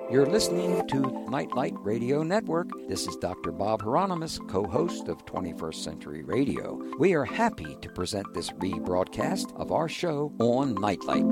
You're listening to Nightlight Radio Network. This is Dr. Bob Hieronymus, co-host of 21st Century Radio. We are happy to present this rebroadcast of our show on Nightlight.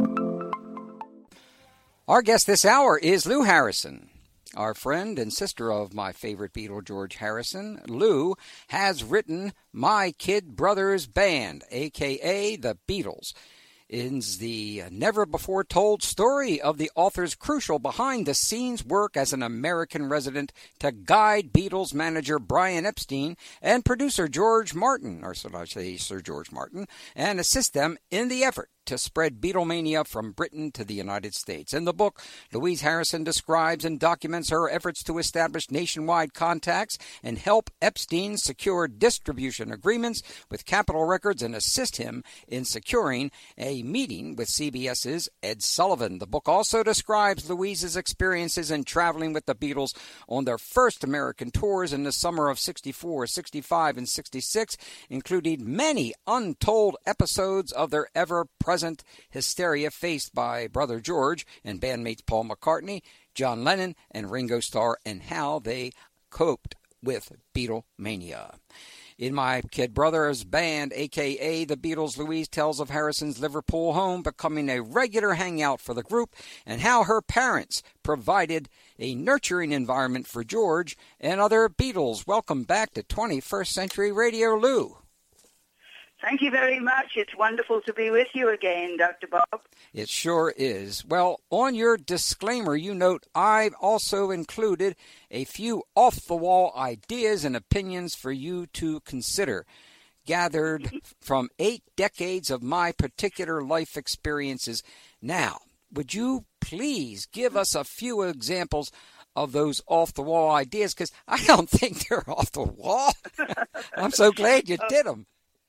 Our guest this hour is Lou Harrison. Our friend and sister of my favorite Beatle, George Harrison, Lou, has written My Kid Brothers Band, a.k.a. The Beatles. Is the never-before-told story of the author's crucial behind-the-scenes work as an American resident to guide Beatles manager Brian Epstein and producer George Martin, or should I say Sir George Martin, and assist them in the effort to spread Beatlemania from Britain to the United States. In the book, Louise Harrison describes and documents her efforts to establish nationwide contacts and help Epstein secure distribution agreements with Capitol Records and assist him in securing a meeting with CBS's Ed Sullivan. The book also describes Louise's experiences in traveling with the Beatles on their first American tours in the summer of 64, 65, and 66, including many untold episodes of their ever-present hysteria faced by brother George and bandmates Paul McCartney, John Lennon, and Ringo Starr, and how they coped with Beatlemania. In My Kid Brothers Band, a.k.a. The Beatles, Louise tells of Harrison's Liverpool home becoming a regular hangout for the group and how her parents provided a nurturing environment for George and other Beatles. Welcome back to 21st Century Radio, Lou. Thank you very much. It's wonderful to be with you again, Dr. Bob. It sure is. Well, on your disclaimer, you note I've also included a few off-the-wall ideas and opinions for you to consider, gathered from 8 decades of my particular life experiences. Now, would you please give us a few examples of those off-the-wall ideas? Because I don't think they're off the wall. I'm so glad you did them.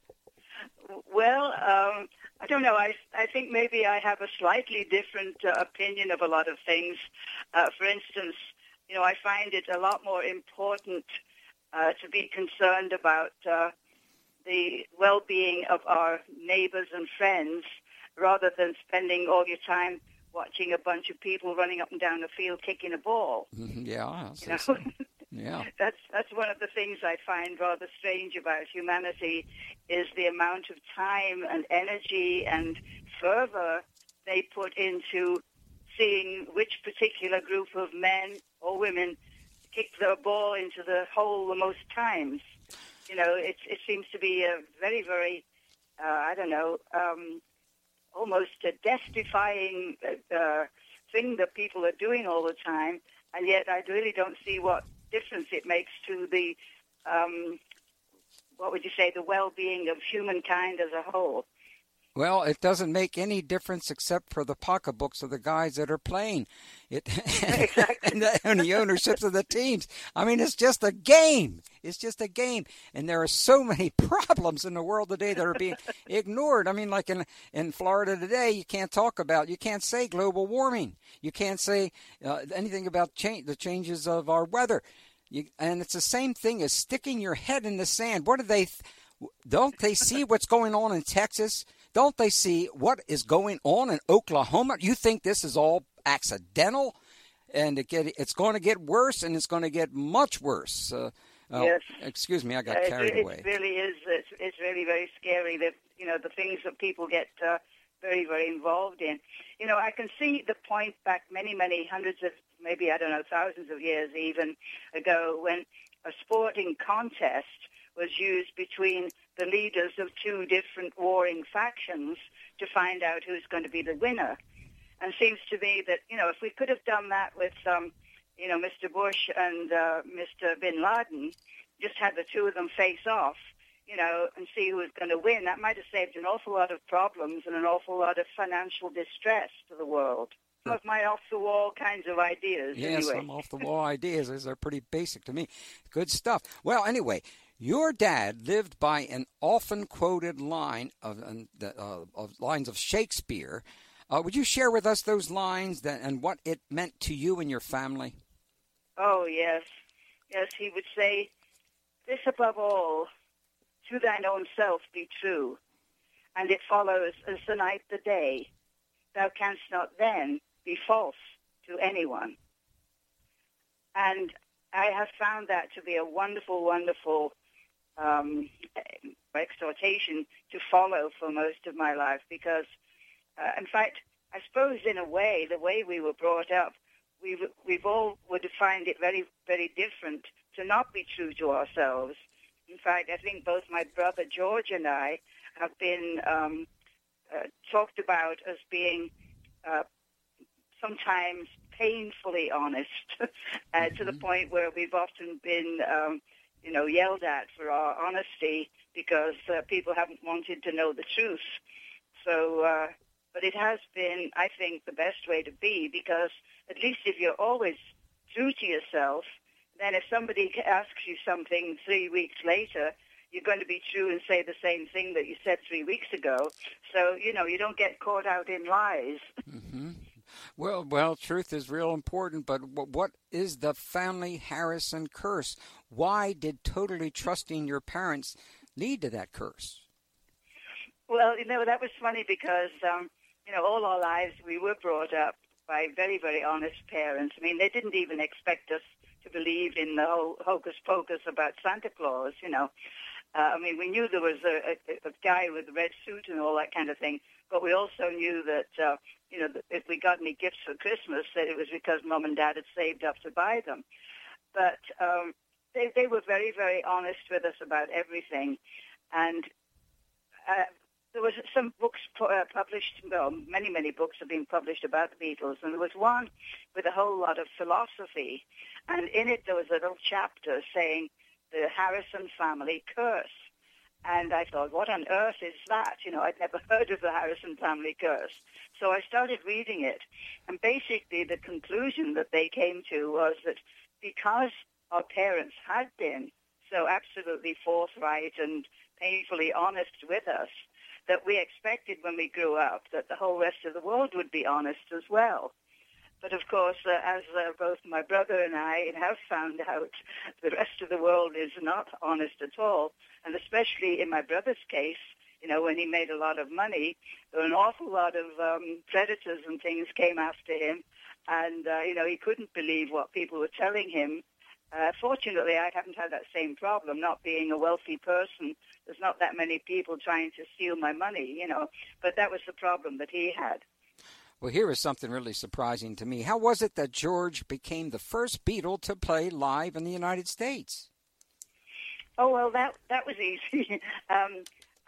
Well, I don't know. I think maybe I have a slightly different opinion of a lot of things. For instance, I find it a lot more important to be concerned about the well-being of our neighbors and friends rather than spending all your time watching a bunch of people running up and down the field kicking a ball. Yeah. Yeah. That's one of the things I find rather strange about humanity is the amount of time and energy and fervor they put into seeing which particular group of men or women kick their ball into the hole the most times. It seems to be a very, very, almost a death-defying thing that people are doing all the time, and yet I really don't see what difference it makes to the, the well-being of humankind as a whole. Well, it doesn't make any difference except for the pocketbooks of the guys that are playing it Exactly. and the ownerships of the teams. I mean, it's just a game. It's just a game. And there are so many problems in the world today that are being ignored. I mean, like in Florida today, you can't say global warming. You can't say anything about the changes of our weather. And it's the same thing as sticking your head in the sand. What do they don't they see what's going on in Texas? Don't they see what is going on in Oklahoma? You think this is all accidental? And it's going to get worse, and it's going to get much worse. Yes. Excuse me, I got carried away. It really is. It's really very scary that, the things that people get very, very involved in. I can see the point back many, many hundreds of, maybe, thousands of years even ago when a sporting contest was used between the leaders of 2 different warring factions to find out who's going to be the winner. And it seems to me that, if we could have done that with, Mr. Bush and Mr. Bin Laden, just had the 2 of them face off, and see who was going to win, that might have saved an awful lot of problems and an awful lot of financial distress to the world. Some of my off-the-wall kinds of ideas, yes, anyway. Some off-the-wall ideas. Those are pretty basic to me. Good stuff. Well, anyway, your dad lived by an often quoted line of lines of Shakespeare. Would you share with us those lines and what it meant to you and your family? Oh, yes. Yes, he would say, "This above all, to thine own self be true, and it follows as the night the day. Thou canst not then be false to anyone." And I have found that to be a wonderful, wonderful exhortation to follow for most of my life because, in fact, I suppose in a way, the way we were brought up, we've all would find it very, very different to not be true to ourselves. In fact, I think both my brother George and I have been talked about as being sometimes painfully honest, to the point where we've often been, yelled at for our honesty because people haven't wanted to know the truth. So, but it has been, I think, the best way to be because at least if you're always true to yourself, then if somebody asks you something 3 weeks later, you're going to be true and say the same thing that you said 3 weeks ago. So, you don't get caught out in lies. Mm-hmm. Well, truth is real important, but what is the family Harrison curse? Why did totally trusting your parents lead to that curse? Well, that was funny because, all our lives we were brought up by very, very honest parents. I mean, they didn't even expect us to believe in the whole hocus pocus about Santa Claus, we knew there was a guy with a red suit and all that kind of thing, but we also knew that, that if we got any gifts for Christmas, that it was because Mom and Dad had saved up to buy them. But they were very, very honest with us about everything. And there was some books published, many, many books have been published about the Beatles, and there was one with a whole lot of philosophy. And in it there was a little chapter saying, the Harrison family curse. And I thought, what on earth is that? I'd never heard of the Harrison family curse. So I started reading it. And basically the conclusion that they came to was that because our parents had been so absolutely forthright and painfully honest with us, that we expected when we grew up that the whole rest of the world would be honest as well. But of course, as both my brother and I have found out, the rest of the world is not honest at all. And especially in my brother's case, when he made a lot of money, there were an awful lot of predators and things came after him. And, he couldn't believe what people were telling him. Fortunately, I haven't had that same problem. Not being a wealthy person, there's not that many people trying to steal my money, But that was the problem that he had. Well, here is something really surprising to me. How was it that George became the first Beatle to play live in the United States? Oh, well, that was easy. I'm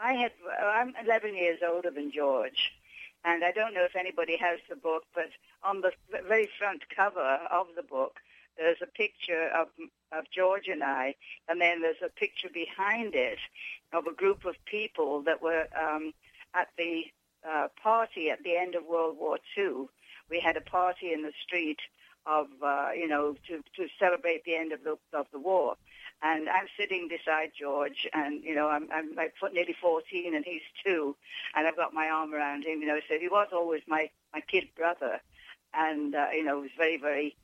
11 years older than George, and I don't know if anybody has the book, but on the very front cover of the book, there's a picture of George and I, and then there's a picture behind it of a group of people that were at the party at the end of World War II. We had a party in the street of, to celebrate the end of the war. And I'm sitting beside George, and, I'm like nearly 14, and he's 2, and I've got my arm around him, so he was always my kid brother. And, was very, very,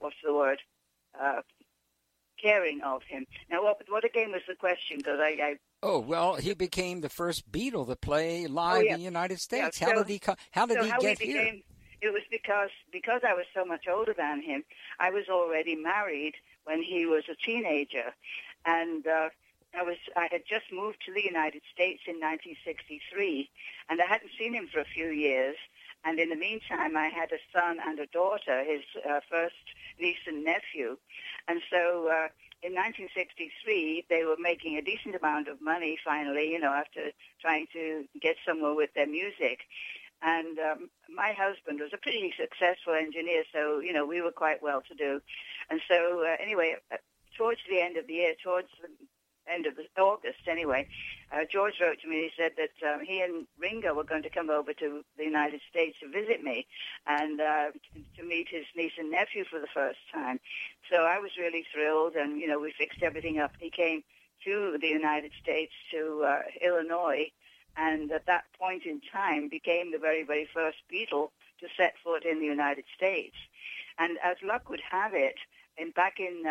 caring of him. Now, what again was the question? Because I Oh, well, he became the first Beatle to play live in the United States. Yeah. How did he get here? It was because I was so much older than him. I was already married when he was a teenager, and I had just moved to the United States in 1963, and I hadn't seen him for a few years. And in the meantime, I had a son and a daughter, his first niece and nephew, and so. In 1963, they were making a decent amount of money finally, after trying to get somewhere with their music. And my husband was a pretty successful engineer, so, we were quite well-to-do. And so, anyway, towards the end of the year, towards the end of August anyway, George wrote to me. He said that he and Ringo were going to come over to the United States to visit me and to meet his niece and nephew for the first time. So I was really thrilled, and, we fixed everything up. He came to the United States, to Illinois, and at that point in time became the very, very first Beatle to set foot in the United States. And as luck would have it, back in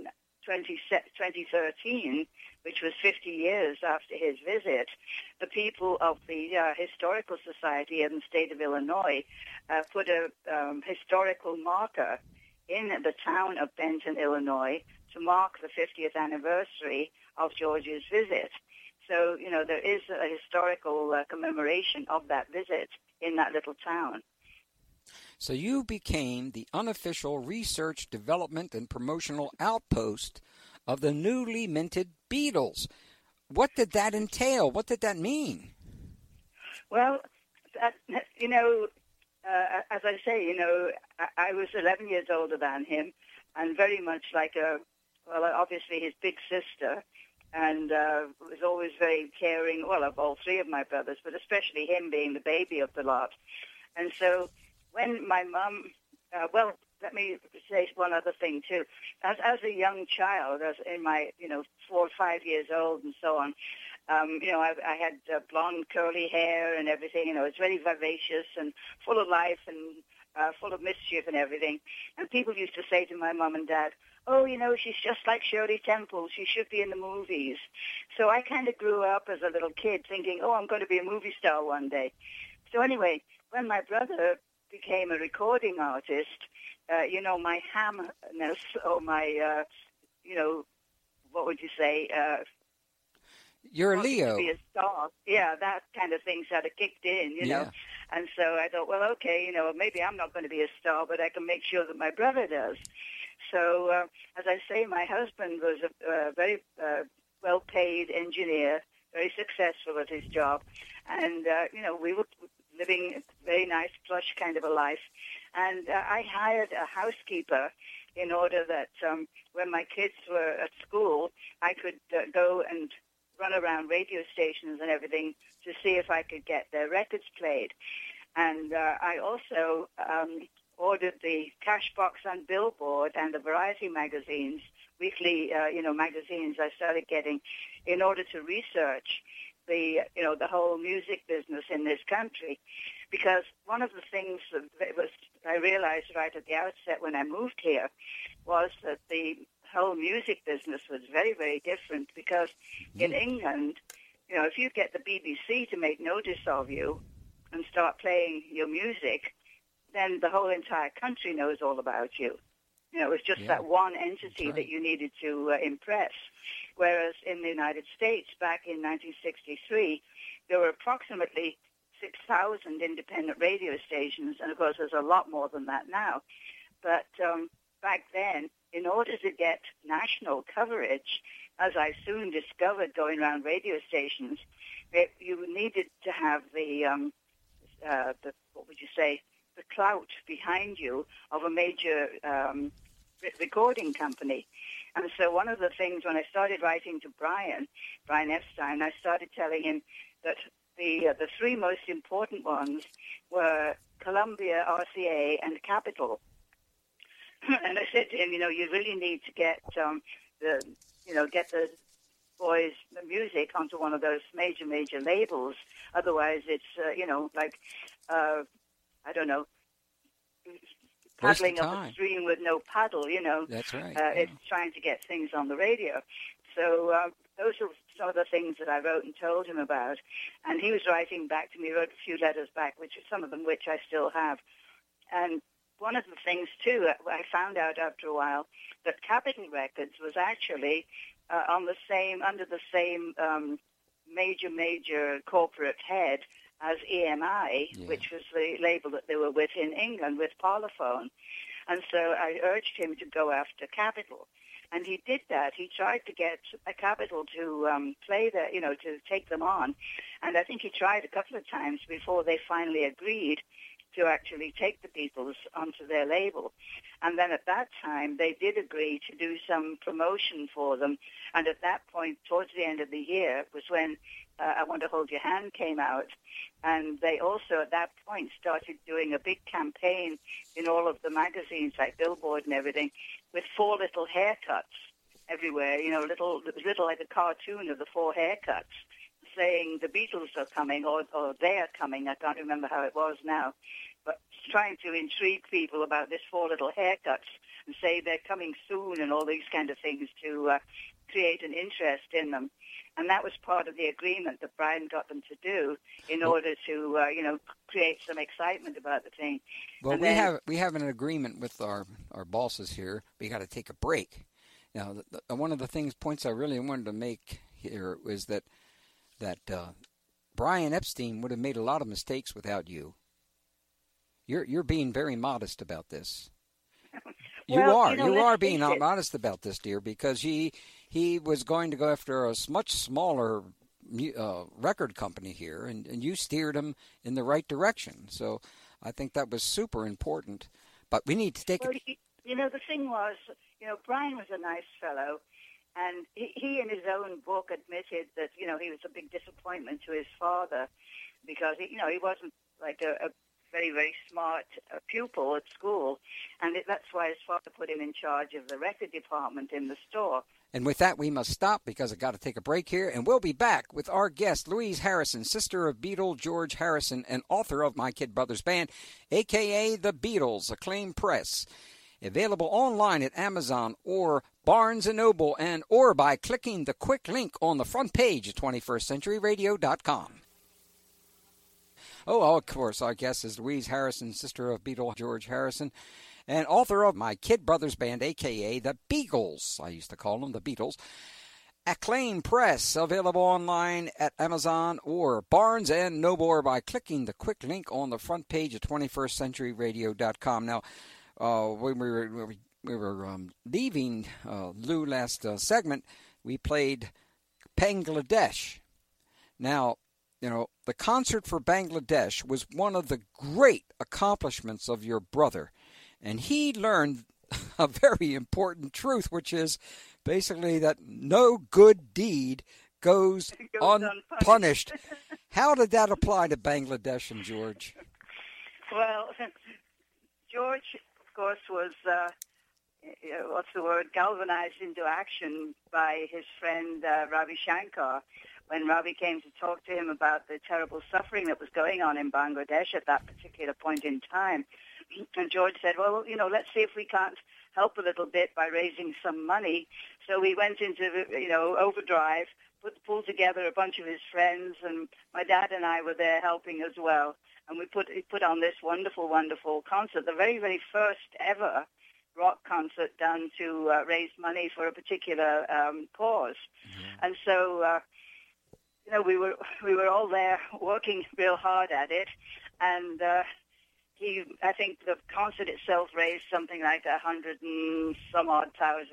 2013, which was 50 years after his visit, the people of the Historical Society in the state of Illinois put a historical marker in the town of Benton, Illinois, to mark the 50th anniversary of George's visit. So, there is a historical commemoration of that visit in that little town. So you became the unofficial research, development, and promotional outpost of the newly minted Beatles. What did that entail? What did that mean? Well, as I say, I was 11 years older than him, and very much like obviously his big sister, and was always very caring, of all three of my brothers, but especially him being the baby of the lot. And so when my mom, let me say one other thing too. As a young child, as in my, 4 or 5 years old and so on, I had blonde curly hair and everything. It's very vivacious and full of life and full of mischief and everything. And people used to say to my mom and dad, "Oh, she's just like Shirley Temple. She should be in the movies." So I kind of grew up as a little kid thinking, "Oh, I'm going to be a movie star one day." So anyway, when my brother became a recording artist, my hamness or my, what would you say? You're a Leo. To be a star. Yeah, that kind of thing sort of kicked in, know. And so I thought, well, okay, maybe I'm not going to be a star, but I can make sure that my brother does. So, as I say, my husband was a very well-paid engineer, very successful at his job. And, we were living a very nice, plush kind of a life. And I hired a housekeeper in order that when my kids were at school, I could go and run around radio stations and everything to see if I could get their records played. And I also ordered the Cash Box and Billboard and the variety magazines, weekly, magazines I started getting in order to research the whole music business in this country. Because one of the things that I realized right at the outset when I moved here was that the whole music business was very, very different, because in England, if you get the BBC to make notice of you and start playing your music, then the whole entire country knows all about you. It was just that one entity that you needed to impress. Whereas in the United States, back in 1963, there were approximately 6,000 independent radio stations, and of course there's a lot more than that now. But back then, in order to get national coverage, as I soon discovered going around radio stations, you needed to have the clout behind you of a major recording company. And so one of the things, when I started writing to Brian Epstein, I started telling him that the three most important ones were Columbia, RCA, and Capitol. And I said to him, you really need to get get the boys' the music onto one of those major labels. Otherwise, it's I don't know, paddling up a stream with no paddle. That's right. It's trying to get things on the radio. So those are some of the things that I wrote and told him about. And he was writing back to me, wrote a few letters back, some of them which I still have. And one of the things, too, I found out after a while, that Capitol Records was actually under the same major corporate head as EMI, which was the label that they were with in England with Parlophone. And so I urged him to go after Capitol. And he did that. He tried to get a Capitol to play that, to take them on. And I think he tried a couple of times before they finally agreed to actually take the Beatles onto their label. And then at that time, they did agree to do some promotion for them. And at that point, towards the end of the year, was when I Want to Hold Your Hand came out. And they also, at that point, started doing a big campaign in all of the magazines, like Billboard and everything, with 4 little haircuts everywhere, little like a cartoon of the 4 haircuts, saying the Beatles are coming or they are coming. I can't remember how it was now. But trying to intrigue people about this 4 little haircuts and say they're coming soon and all these kind of things to create an interest in them. And that was part of the agreement that Brian got them to do in order to, create some excitement about the thing. Well, and we have an agreement with our bosses here. We got to take a break. Now, one of the points I really wanted to make here was that Brian Epstein would have made a lot of mistakes without you. You're being very modest about this. You are being modest about this, dear, because he was going to go after a much smaller record company here, and you steered him in the right direction. So I think that was super important. But we need to take the thing was, Brian was a nice fellow, and he in his own book admitted that, he was a big disappointment to his father because, he wasn't like a very, very smart pupil at school, and that's why his father put him in charge of the record department in the store. And with that, we must stop because I've got to take a break here, and we'll be back with our guest, Louise Harrison, sister of Beatle George Harrison and author of My Kid Brothers Band, a.k.a. The Beatles, Acclaim Press. Available online at Amazon or Barnes & Noble or by clicking the quick link on the front page of 21stCenturyRadio.com. Oh, of course, our guest is Louise Harrison, sister of Beatle George Harrison, and author of My Kid Brothers Band, a.k.a. The Beagles. I used to call them the Beatles. Acclaim Press, available online at Amazon or Barnes & Noble or by clicking the quick link on the front page of 21stCenturyRadio.com. Now, when we were leaving Lou last segment, we played Bangladesh. Now, the concert for Bangladesh was one of the great accomplishments of your brother. And he learned a very important truth, which is basically that no good deed goes unpunished. How did that apply to Bangladesh and George? Well, George, of course, was, galvanized into action by his friend Ravi Shankar. When Ravi came to talk to him about the terrible suffering that was going on in Bangladesh at that particular point in time, and George said, well, let's see if we can't help a little bit by raising some money. So we went into, overdrive, pulled together a bunch of his friends, and my dad and I were there helping as well. And we put on this wonderful, wonderful concert, the very, very first ever rock concert done to raise money for a particular cause. Mm-hmm. And so, we were all there working real hard at it, and I think the concert itself raised something like $100,000 and some odd,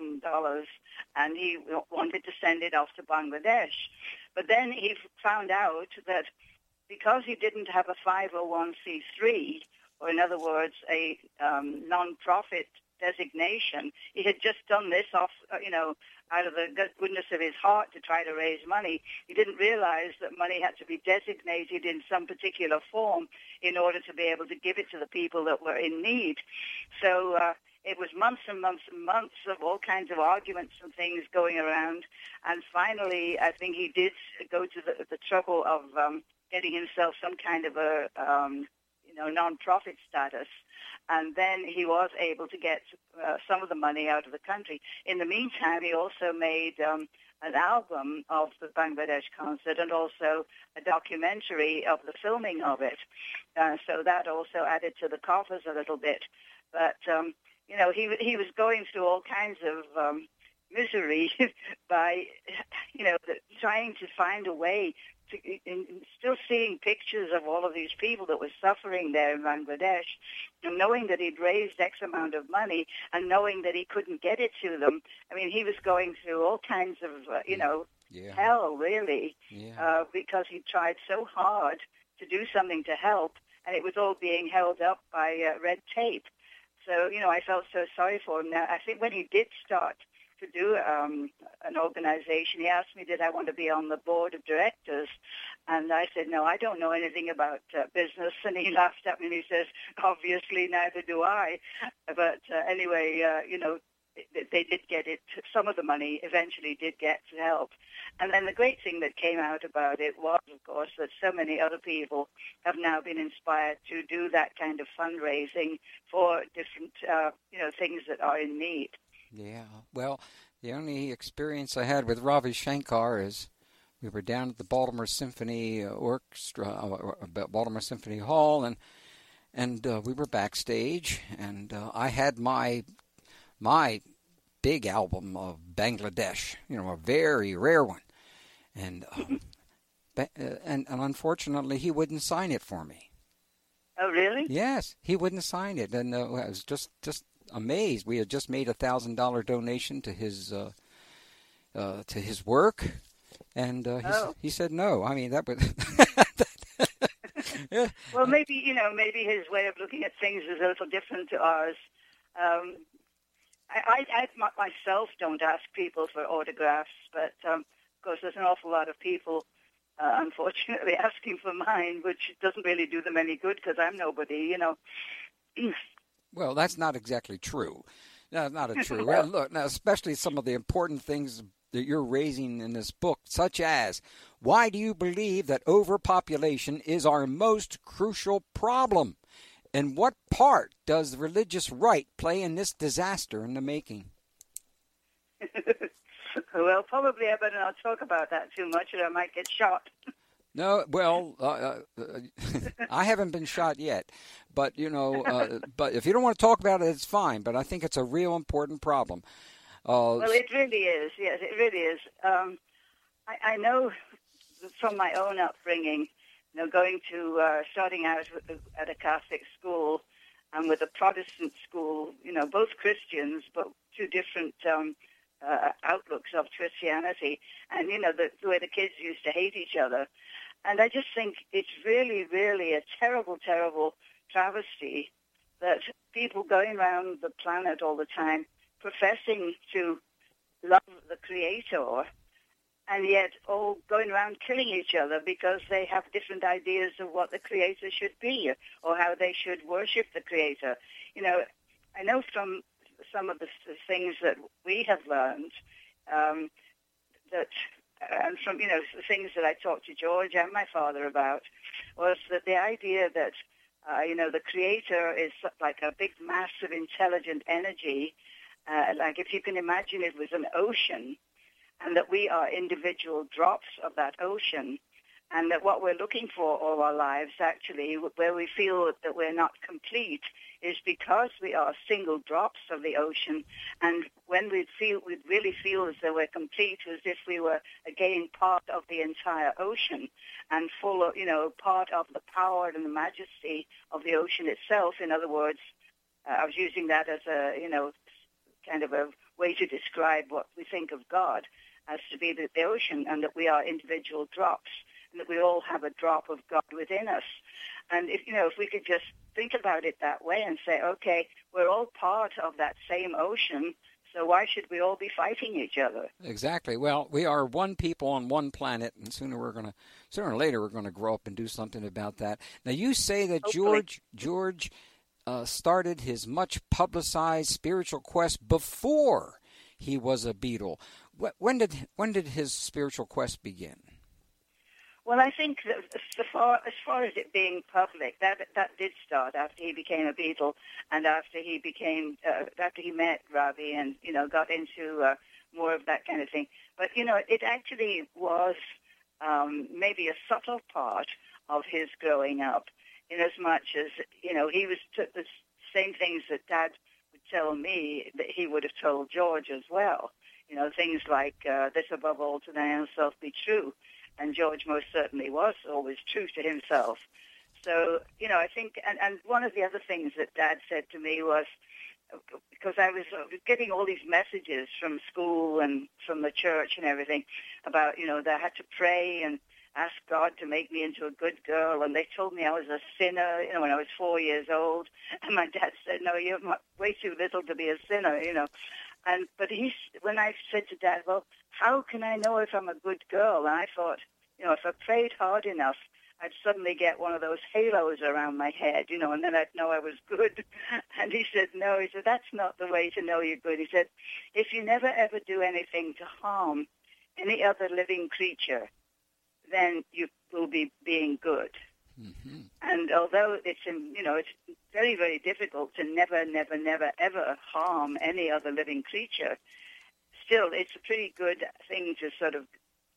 and he wanted to send it off to Bangladesh. But then he found out that because he didn't have a 501c3, or in other words, a non-profit designation, he had just done this off, out of the goodness of his heart to try to raise money. He didn't realize that money had to be designated in some particular form in order to be able to give it to the people that were in need. So it was months and months and months of all kinds of arguments and things going around. And finally, I think he did go to the trouble of getting himself some kind of a non-profit status. And then he was able to get some of the money out of the country. In the meantime, he also made an album of the Bangladesh concert and also a documentary of the filming of it. So that also added to the coffers a little bit. But, he was going through all kinds of misery by, trying to find a way and still seeing pictures of all of these people that were suffering there in Bangladesh, and knowing that he'd raised X amount of money and knowing that he couldn't get it to them. I mean, he was going through all kinds of, hell, really, because he tried so hard to do something to help, and it was all being held up by red tape. So, I felt so sorry for him. Now, I think when he did start to do an organization, he asked me, did I want to be on the board of directors? And I said, no, I don't know anything about business. And he laughed at me and he says, obviously, neither do I. But anyway, they did get it. Some of the money eventually did get to help. And then the great thing that came out about it was, of course, that so many other people have now been inspired to do that kind of fundraising for different, things that are in need. Yeah. Well, the only experience I had with Ravi Shankar is we were down at the Baltimore Symphony Orchestra, Baltimore Symphony Hall, and we were backstage, and I had my big album of Bangladesh, a very rare one, and unfortunately he wouldn't sign it for me. Oh, really? Yes, he wouldn't sign it, and I was just amazed. We had just made $1,000 donation to his work, and he said no. I mean, that would. Yeah. Well, maybe his way of looking at things is a little different to ours. I myself don't ask people for autographs, but of course there's an awful lot of people, unfortunately, asking for mine, which doesn't really do them any good because I'm nobody, Well, that's not exactly true. No, not true. Well, look, now, especially some of the important things that you're raising in this book, such as, why do you believe that overpopulation is our most crucial problem? And what part does the religious right play in this disaster in the making? Well, probably I better not talk about that too much or I might get shot. No, well, I haven't been shot yet, but but if you don't want to talk about it, it's fine. But I think it's a real important problem. Well, it really is. Yes, it really is. I know from my own upbringing, starting out at a Catholic school and with a Protestant school, both Christians, but two different outlooks of Christianity, and the way the kids used to hate each other. And I just think it's really, really a terrible, terrible travesty that people going around the planet all the time professing to love the Creator and yet all going around killing each other because they have different ideas of what the Creator should be or how they should worship the Creator. I know from some of the things that we have learned and from, the things that I talked to George and my father about, was that the idea that, the Creator is like a big, massive, intelligent energy, like if you can imagine it was an ocean, and that we are individual drops of that ocean, and that what we're looking for all our lives, actually, where we feel that we're not complete, is because we are single drops of the ocean. And when we'd really feel as though we're complete, as if we were, again, part of the entire ocean and full of, part of the power and the majesty of the ocean itself. In other words, I was using that as a, kind of a way to describe what we think of God as to be the ocean, and that we are individual drops, and that we all have a drop of God within us. And if we could just think about it that way and say, okay, we're all part of that same ocean, so why should we all be fighting each other? Exactly. Well, we are one people on one planet, and sooner or later we're going to grow up and do something about that. Now, you say that Hopefully. George started his much publicized spiritual quest before he was a Beatle. When did his spiritual quest begin? Well, I think that as far as it being public, that did start after he became a Beatle, and after he met Ravi, and got into more of that kind of thing. But it actually was maybe a subtle part of his growing up, in as much as he took the same things that Dad would tell me that he would have told George as well. Things like this above all to thy own self be true. And George most certainly was always true to himself. So, I think, and one of the other things that Dad said to me was, because I was getting all these messages from school and from the church and everything about, that I had to pray and ask God to make me into a good girl. And they told me I was a sinner, when I was 4 years old. And my dad said, no, you're way too little to be a sinner, But when I said to Dad, well, how can I know if I'm a good girl? And I thought, if I prayed hard enough, I'd suddenly get one of those halos around my head, and then I'd know I was good. And he said, no, he said, that's not the way to know you're good. He said, if you never ever do anything to harm any other living creature, then you will be being good. Mm-hmm. And although it's very, very difficult to never, never, never, ever harm any other living creature, still it's a pretty good thing to sort of,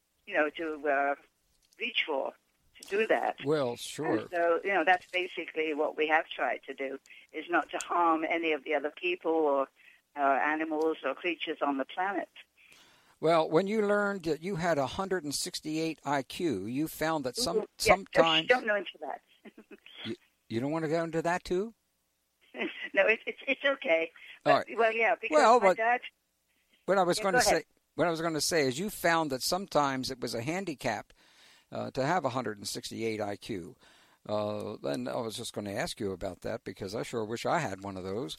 to reach for, to do that. Well, sure. And so, that's basically what we have tried to do, is not to harm any of the other people or animals or creatures on the planet. Well, when you learned that you had 168 IQ, you found that sometimes... Don't go into that. you don't want to go into that too? No, it's okay. But, all right. Well, yeah, because my dad... What I was going to say is you found that sometimes it was a handicap to have 168 IQ. And I was just going to ask you about that because I sure wish I had one of those.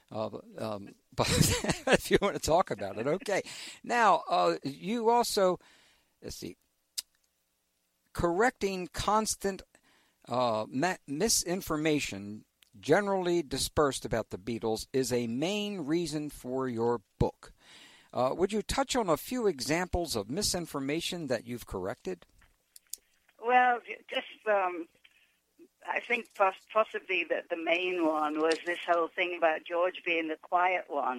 But if you want to talk about it, okay. Now, you also, let's see, correcting constant misinformation generally dispersed about the Beatles is a main reason for your book. Would you touch on a few examples of misinformation that you've corrected? Well, just I think possibly the main one was this whole thing about George being the quiet one.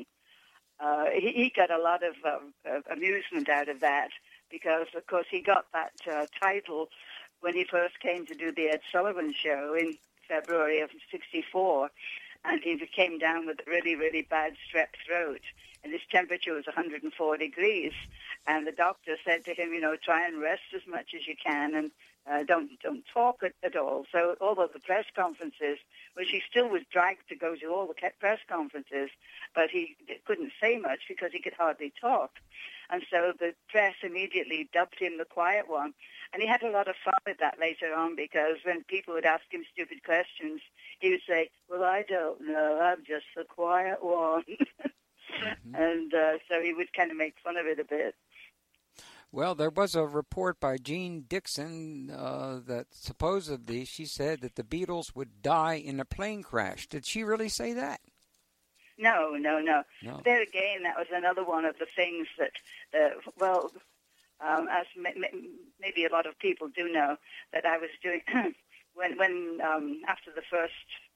He got a lot of amusement out of that because, of course, he got that title when he first came to do the Ed Sullivan Show in February of '64, and he came down with a really, really bad strep throat, and his temperature was 104 degrees, and the doctor said to him, try and rest as much as you can, and don't talk at all. So all of the press conferences, which he still was dragged to go to all the press conferences, but he couldn't say much because he could hardly talk. And so the press immediately dubbed him the quiet one. And he had a lot of fun with that later on because when people would ask him stupid questions, he would say, well, I don't know, I'm just the quiet one. Mm-hmm. And so he would kind of make fun of it a bit. Well, there was a report by Jean Dixon that supposedly she said that the Beatles would die in a plane crash. Did she really say that? No. There again, that was another one of the things that, as maybe a lot of people do know, that I was doing when after the first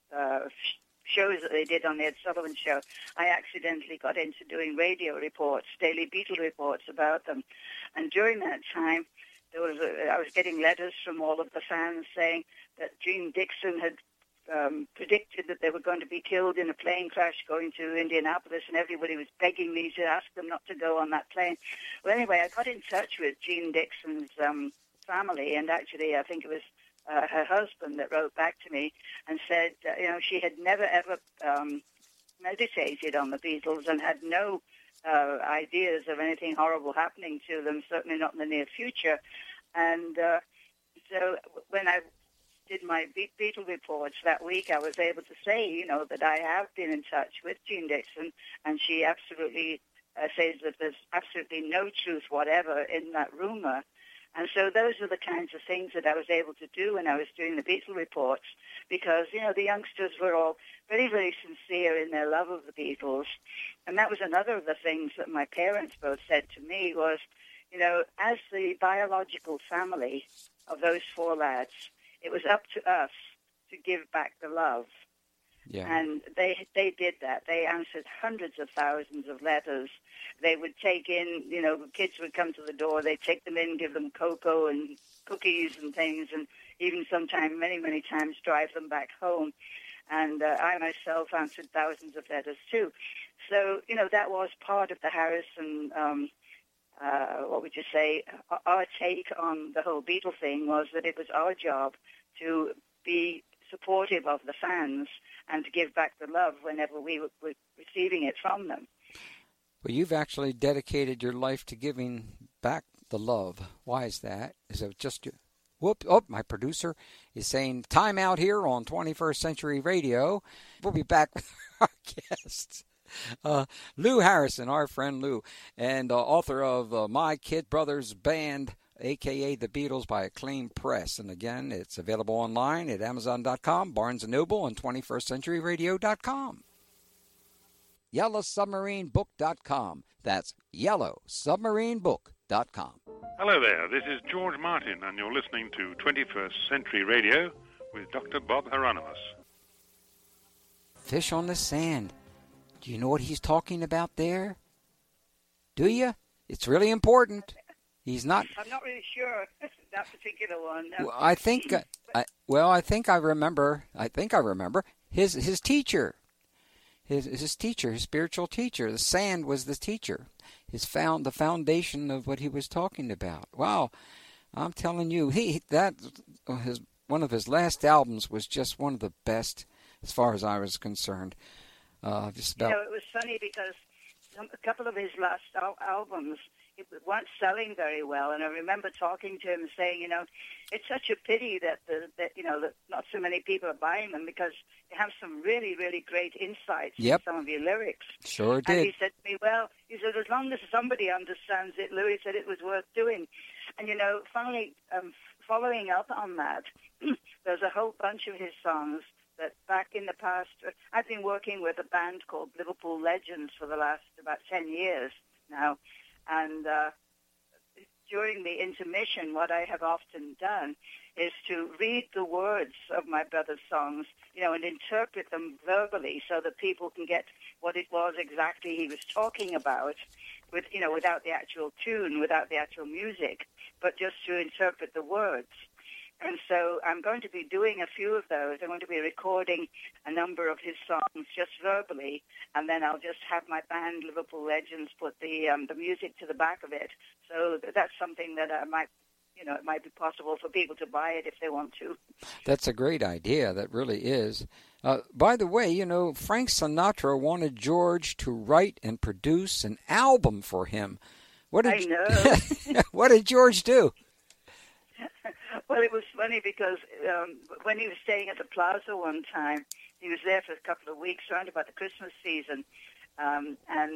shows that they did on the Ed Sullivan Show, I accidentally got into doing radio reports, daily Beatle reports about them. And during that time, I was getting letters from all of the fans saying that Jean Dixon had predicted that they were going to be killed in a plane crash going to Indianapolis, and everybody was begging me to ask them not to go on that plane. Well, anyway, I got in touch with Jean Dixon's family, and actually I think it was her husband that wrote back to me and said, she had never, ever meditated on the Beatles and had no ideas of anything horrible happening to them, certainly not in the near future. And so when I did my Beatle reports that week, I was able to say, that I have been in touch with Jean Dixon, and she absolutely says that there's absolutely no truth whatever in that rumor. And so those are the kinds of things that I was able to do when I was doing the Beatle reports, because, the youngsters were all very, very sincere in their love of the Beatles. And that was another of the things that my parents both said to me was, as the biological family of those four lads, it was up to us to give back the love. Yeah. And they did that. They answered hundreds of thousands of letters. They would take in, kids would come to the door. They'd take them in, give them cocoa and cookies and things, and even sometimes, many, many times, drive them back home. And I myself answered thousands of letters, too. So, that was part of the Harrison, what would you say, our take on the whole Beatle thing was that it was our job to be supportive of the fans and to give back the love whenever we were receiving it from them. Well, you've actually dedicated your life to giving back the love. Why is that? Is it just your... Whoop! Oh, my producer is saying time out here on 21st Century Radio. We'll be back with our guests. Lou Harrison, our friend Lou, and author of My Kid Brothers Band, a.k.a. The Beatles by Acclaim Press. And again, it's available online at Amazon.com, Barnes & Noble, and 21stCenturyRadio.com. YellowSubmarineBook.com. That's YellowSubmarineBook.com. Hello there, this is George Martin, and you're listening to 21st Century Radio with Dr. Bob Hieronymus. Fish on the sand. Do you know what he's talking about there? Do you? It's really important. He's not. I'm not really sure that particular one. No. Well, I think I remember his teacher. His teacher, his spiritual teacher. The sand was the teacher. The foundation of what he was talking about. Wow, I'm telling you, one of his last albums was just one of the best, as far as I was concerned. Just about. It was funny because a couple of his last albums weren't selling very well, and I remember talking to him saying, it's such a pity that not so many people are buying them because they have some really, really great insights in some of your lyrics. Sure did. And he said to me, as long as somebody understands it, Louis said it was worth doing. And, finally, following up on that, there's a whole bunch of his songs that back in the past, I've been working with a band called Liverpool Legends for the last about 10 years now. And during the intermission, what I have often done is to read the words of my brother's songs, and interpret them verbally so that people can get what it was exactly he was talking about, without the actual tune, without the actual music, but just to interpret the words. And so I'm going to be doing a few of those. I'm going to be recording a number of his songs just verbally, and then I'll just have my band, Liverpool Legends, put the music to the back of it. So that's something that it might be possible for people to buy it if they want to. That's a great idea. That really is. By the way, Frank Sinatra wanted George to write and produce an album for him. I know. What did George do? Well, it was funny because when he was staying at the Plaza one time, he was there for a couple of weeks around about the Christmas season, and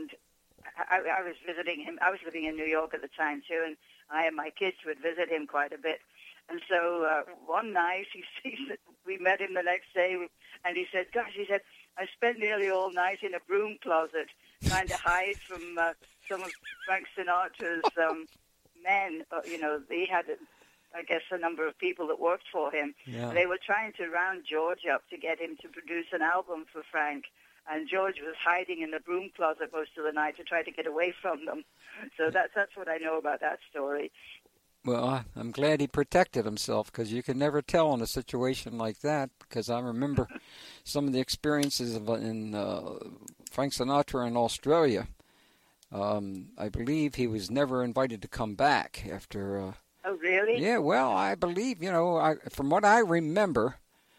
I was visiting him. I was living in New York at the time, too, and I and my kids would visit him quite a bit. And so one night, we met him the next day, and he said, I spent nearly all night in a broom closet trying to hide from some of Frank Sinatra's men. He had I guess a number of people that worked for him. Yeah. They were trying to round George up to get him to produce an album for Frank. And George was hiding in the broom closet most of the night to try to get away from them. So that's what I know about that story. Well, I'm glad he protected himself, because you can never tell in a situation like that, because I remember some of the experiences in Frank Sinatra in Australia. I believe he was never invited to come back after... Oh, really? Yeah, well, I believe, from what I remember,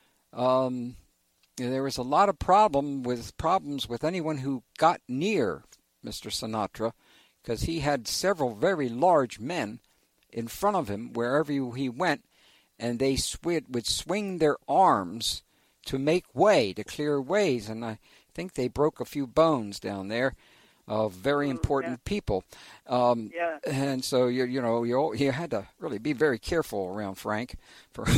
there was a lot of problems with anyone who got near Mr. Sinatra, because he had several very large men in front of him wherever he went, and they would swing their arms to make way, to clear ways, and I think they broke a few bones down there of very important people. And so, you had to really be very careful around Frank. Over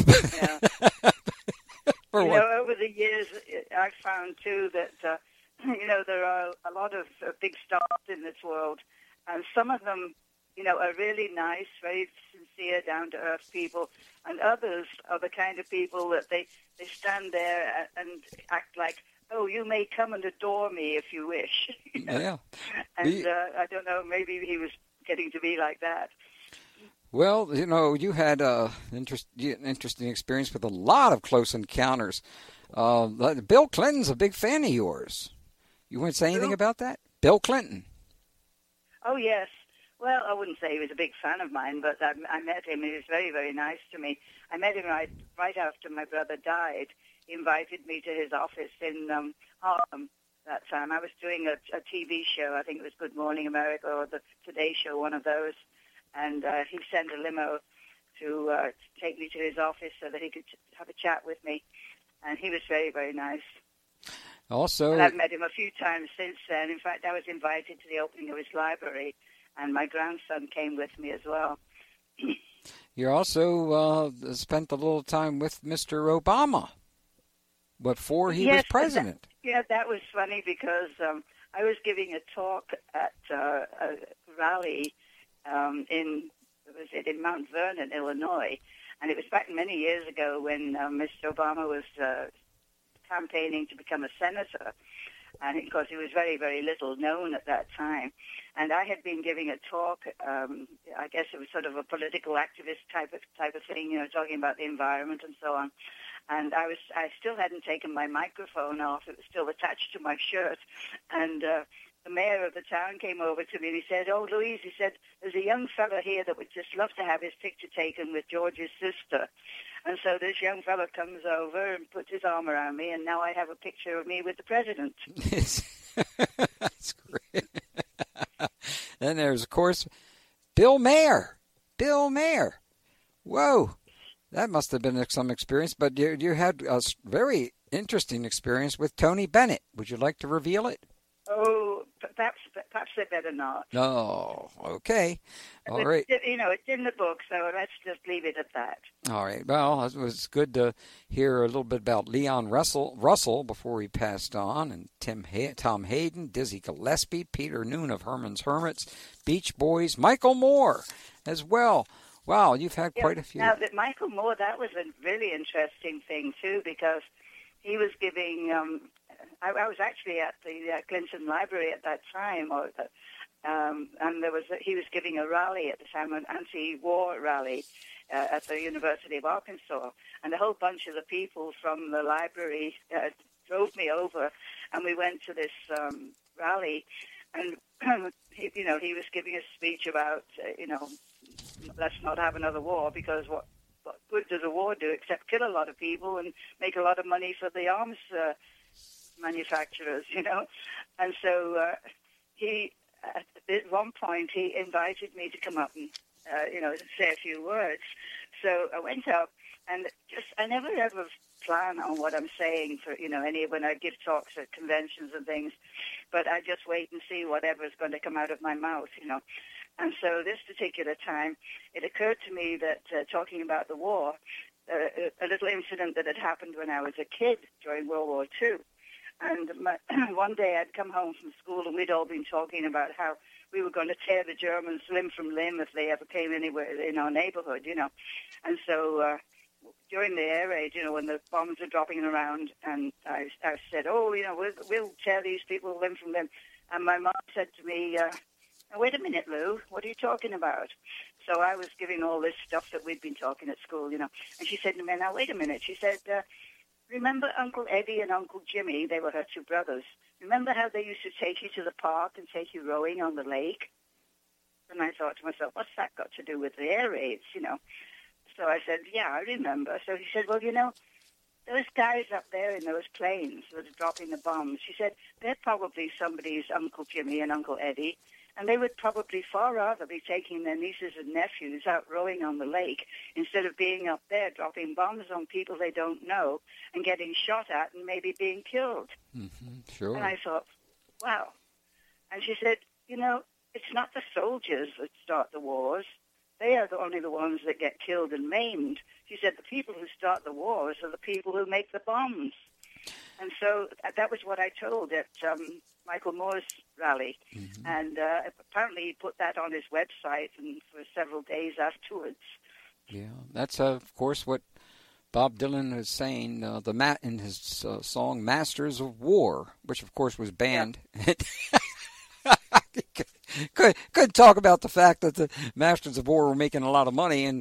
the years, I found, too, that, there are a lot of big stars in this world, and some of them, are really nice, very sincere, down-to-earth people, and others are the kind of people that they stand there and act like, oh, you may come and adore me if you wish. Yeah. And I don't know, maybe he was getting to be like that. Well, you had an interesting experience with a lot of close encounters. Bill Clinton's a big fan of yours. You want to say anything about that? Bill Clinton. Oh, yes. Well, I wouldn't say he was a big fan of mine, but I met him. He was very, very nice to me. I met him right after my brother died. He invited me to his office in Harlem that time. I was doing a TV show. I think it was Good Morning America or the Today Show, one of those. And he sent a limo to take me to his office so that he could have a chat with me. And he was very, very nice. Also, and I've met him a few times since then. In fact, I was invited to the opening of his library, and my grandson came with me as well. You also spent a little time with Mr. Obama before he was president. That was funny because I was giving a talk at a rally in Mount Vernon, Illinois, and it was back many years ago when Mr. Obama was campaigning to become a senator. And of course, he was very, very little known at that time. And I had been giving a talk. I guess it was sort of a political activist type of thing, talking about the environment and so on. And I still hadn't taken my microphone off. It was still attached to my shirt. And the mayor of the town came over to me and he said, "Oh, Louise," he said, "there's a young fella here that would just love to have his picture taken with George's sister." And so this young fella comes over and puts his arm around me, and now I have a picture of me with the president. That's great. Then there's, of course, Bill Mayer. Bill Mayer. Whoa. That must have been some experience, but you had a very interesting experience with Tony Bennett. Would you like to reveal it? Oh, perhaps they better not. No, okay. All right. It's in the book, so let's just leave it at that. All right. Well, it was good to hear a little bit about Leon Russell before he passed on, and Tom Hayden, Dizzy Gillespie, Peter Noon of Herman's Hermits, Beach Boys, Michael Moore as well. Wow, you've had quite a few. Now, that Michael Moore, that was a really interesting thing, too, because he was giving... I was actually at the Clinton Library at that time, and he was giving a rally at the time, an anti-war rally at the University of Arkansas, and a whole bunch of the people from the library drove me over, and we went to this rally, and he was giving a speech about let's not have another war, because what good does a war do except kill a lot of people and make a lot of money for the arms manufacturers, And so he, at one point, he invited me to come up and, say a few words. So I went up, and I never ever plan on what I'm saying for, when I give talks at conventions and things, but I just wait and see whatever is going to come out of my mouth, And so this particular time, it occurred to me that talking about the war, a little incident that had happened when I was a kid during World War II. And one day I'd come home from school and we'd all been talking about how we were going to tear the Germans limb from limb if they ever came anywhere in our neighborhood, And so during the air raid, when the bombs were dropping around, and I said, we'll tear these people limb from limb. And my mom said to me, "Now, wait a minute, Lou, what are you talking about?" So I was giving all this stuff that we'd been talking at school, And she said to me, "Now, wait a minute." She said, "Remember Uncle Eddie and Uncle Jimmy?" They were her two brothers. "Remember how they used to take you to the park and take you rowing on the lake?" And I thought to myself, what's that got to do with the air raids, So I said, "Yeah, I remember." So he said, "Well, those guys up there in those planes that are dropping the bombs," she said, "they're probably somebody's Uncle Jimmy and Uncle Eddie, and they would probably far rather be taking their nieces and nephews out rowing on the lake instead of being up there dropping bombs on people they don't know and getting shot at and maybe being killed." Mm-hmm, sure. And I thought, wow. And she said, "It's not the soldiers that start the wars. They are only the ones that get killed and maimed." She said, "The people who start the wars are the people who make the bombs." And so that was what I told at Michael Moore's rally. Mm-hmm. And apparently he put that on his website and for several days afterwards. Yeah, that's, of course, what Bob Dylan is saying in his song Masters of War, which, of course, was banned. Yeah. Could talk about the fact that the Masters of War were making a lot of money and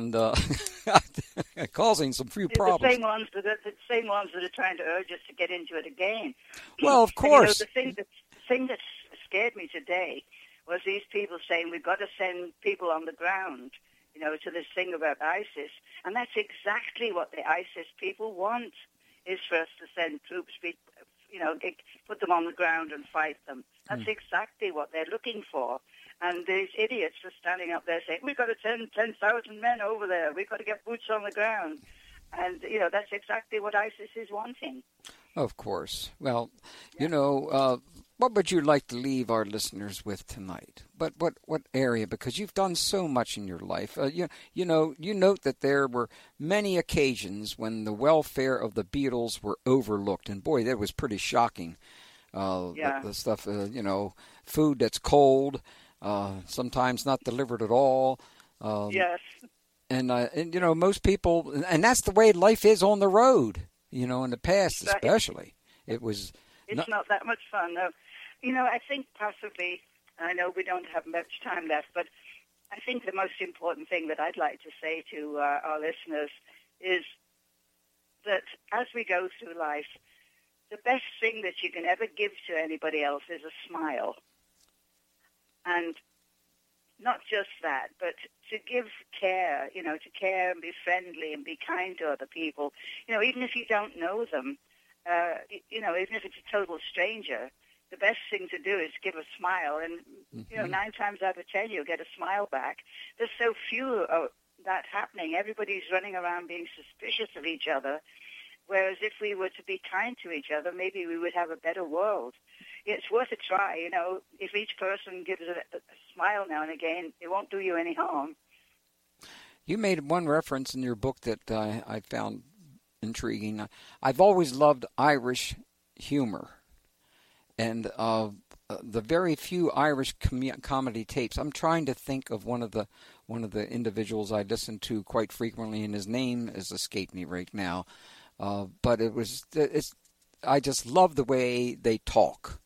causing some few problems. The same ones that are trying to urge us to get into it again. Well, of course. And, the thing that scared me today was these people saying we've got to send people on the ground, to this thing about ISIS, and that's exactly what the ISIS people want, is for us to send troops, put them on the ground and fight them. That's exactly what they're looking for. And these idiots are standing up there saying, we've got to send 10,000 men over there. We've got to get boots on the ground. And, that's exactly what ISIS is wanting. Of course. Well, What would you like to leave our listeners with tonight? But what area? Because you've done so much in your life. You note that there were many occasions when the welfare of the Beatles were overlooked, and boy, that was pretty shocking. The stuff, food that's cold, sometimes not delivered at all. Yes. And most people, and that's the way life is on the road. In the past, especially, it was. It's not that much fun, though. I think possibly, I know we don't have much time left, but I think the most important thing that I'd like to say to our listeners is that as we go through life, the best thing that you can ever give to anybody else is a smile. And not just that, but to give care, to care and be friendly and be kind to other people, even if you don't know them. Even if it's a total stranger, the best thing to do is give a smile. And, 9 times out of 10, you'll get a smile back. There's so few of that happening. Everybody's running around being suspicious of each other. Whereas if we were to be kind to each other, maybe we would have a better world. It's worth a try. If each person gives a smile now and again, it won't do you any harm. You made one reference in your book that I found intriguing. I've always loved Irish humor, and the very few Irish comedy tapes. I'm trying to think of one of the individuals I listen to quite frequently, and his name has escaped me right now. But I just love the way they talk,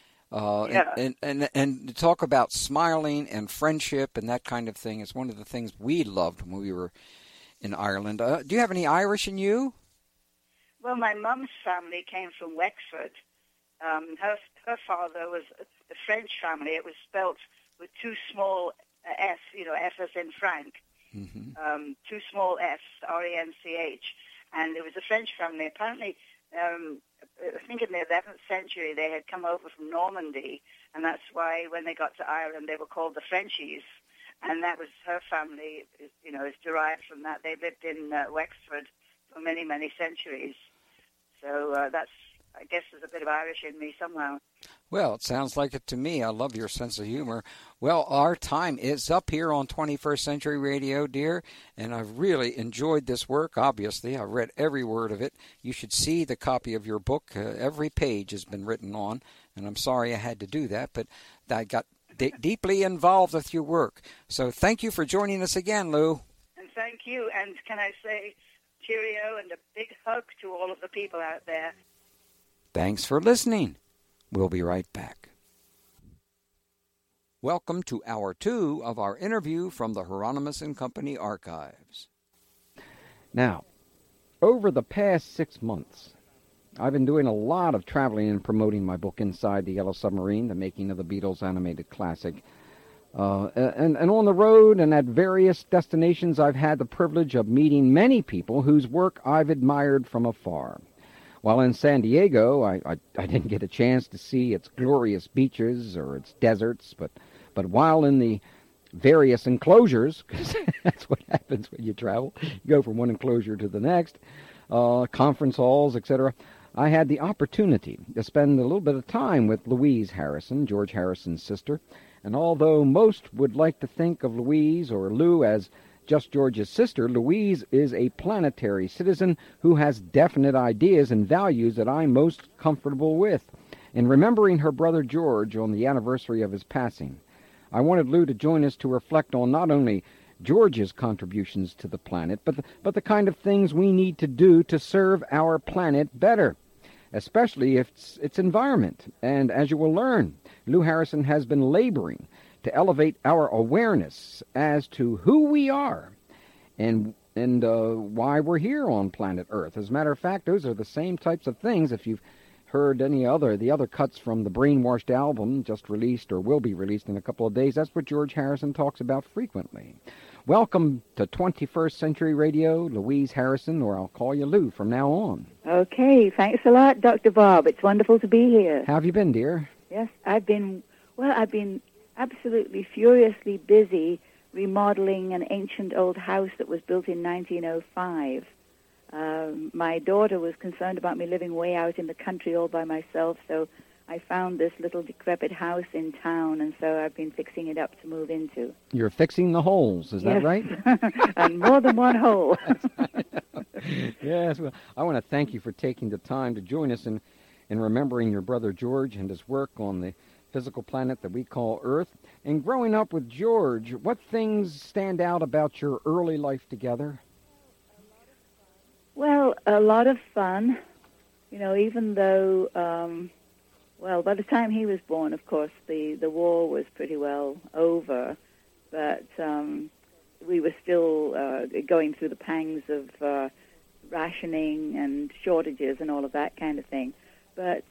and talk about smiling and friendship and that kind of thing. It's one of the things we loved when we were in Ireland. Do you have any Irish in you? Well, my mum's family came from Wexford. Her father was a French family. It was spelt with 2 small F, F as in Frank, 2 small F's, R-E-N-C-H. And it was a French family. Apparently, I think in the 11th century, they had come over from Normandy, and that's why when they got to Ireland, they were called the Frenchies. And that was her family, is derived from that. They lived in Wexford for many, many centuries. So I guess there's a bit of Irish in me somehow. Well, it sounds like it to me. I love your sense of humor. Well, our time is up here on 21st Century Radio, dear, and I've really enjoyed this work, obviously. I've read every word of it. You should see the copy of your book. Every page has been written on, and I'm sorry I had to do that, but I got deeply involved with your work. So thank you for joining us again, Lou. And thank you, and can I say cheerio and a big hug to all of the people out there. Thanks for listening. We'll be right back. Welcome to Hour 2 of our interview from the Hieronymus and Company archives. Now, over the past 6 months, I've been doing a lot of traveling and promoting my book Inside the Yellow Submarine, the making of the Beatles animated classic. And on the road and at various destinations, I've had the privilege of meeting many people whose work I've admired from afar. While in San Diego, I didn't get a chance to see its glorious beaches or its deserts, but while in the various enclosures, because that's what happens when you travel, you go from one enclosure to the next, conference halls, etc., I had the opportunity to spend a little bit of time with Louise Harrison, George Harrison's sister, and although most would like to think of Louise or Lou as just George's sister, Louise is a planetary citizen who has definite ideas and values that I'm most comfortable with. In remembering her brother George on the anniversary of his passing, I wanted Lou to join us to reflect on not only George's contributions to the planet, but the kind of things we need to do to serve our planet better, especially its environment. And as you will learn, Lou Harrison has been laboring to elevate our awareness as to who we are and why we're here on planet Earth. As a matter of fact, those are the same types of things. If you've heard the other cuts from the Brainwashed album just released or will be released in a couple of days, that's what George Harrison talks about frequently. Welcome to 21st Century Radio, Louise Harrison, or I'll call you Lou from now on. Okay, thanks a lot, Dr. Bob. It's wonderful to be here. How have you been, dear? Yes, I've been absolutely furiously busy remodeling an ancient old house that was built in 1905. My daughter was concerned about me living way out in the country all by myself, so I found this little decrepit house in town, and so I've been fixing it up to move into. You're fixing the holes, is that right? And more than one hole. Yes, well, I want to thank you for taking the time to join us in remembering your brother George and his work on the physical planet that we call Earth. And growing up with George, what things stand out about your early life together? Well, a lot of fun. You know, even though, by the time he was born, of course, the war was pretty well over, but we were still going through the pangs of rationing and shortages and all of that kind of thing. But,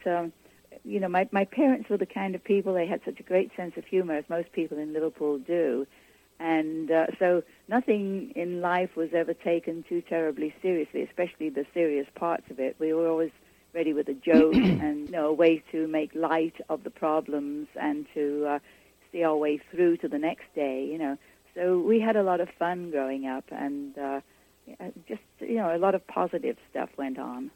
my parents were the kind of people, they had such a great sense of humor, as most people in Liverpool do. And so nothing in life was ever taken too terribly seriously, especially the serious parts of it. We were always ready with a joke and a way to make light of the problems and to see our way through to the next day, So we had a lot of fun growing up, and a lot of positive stuff went on.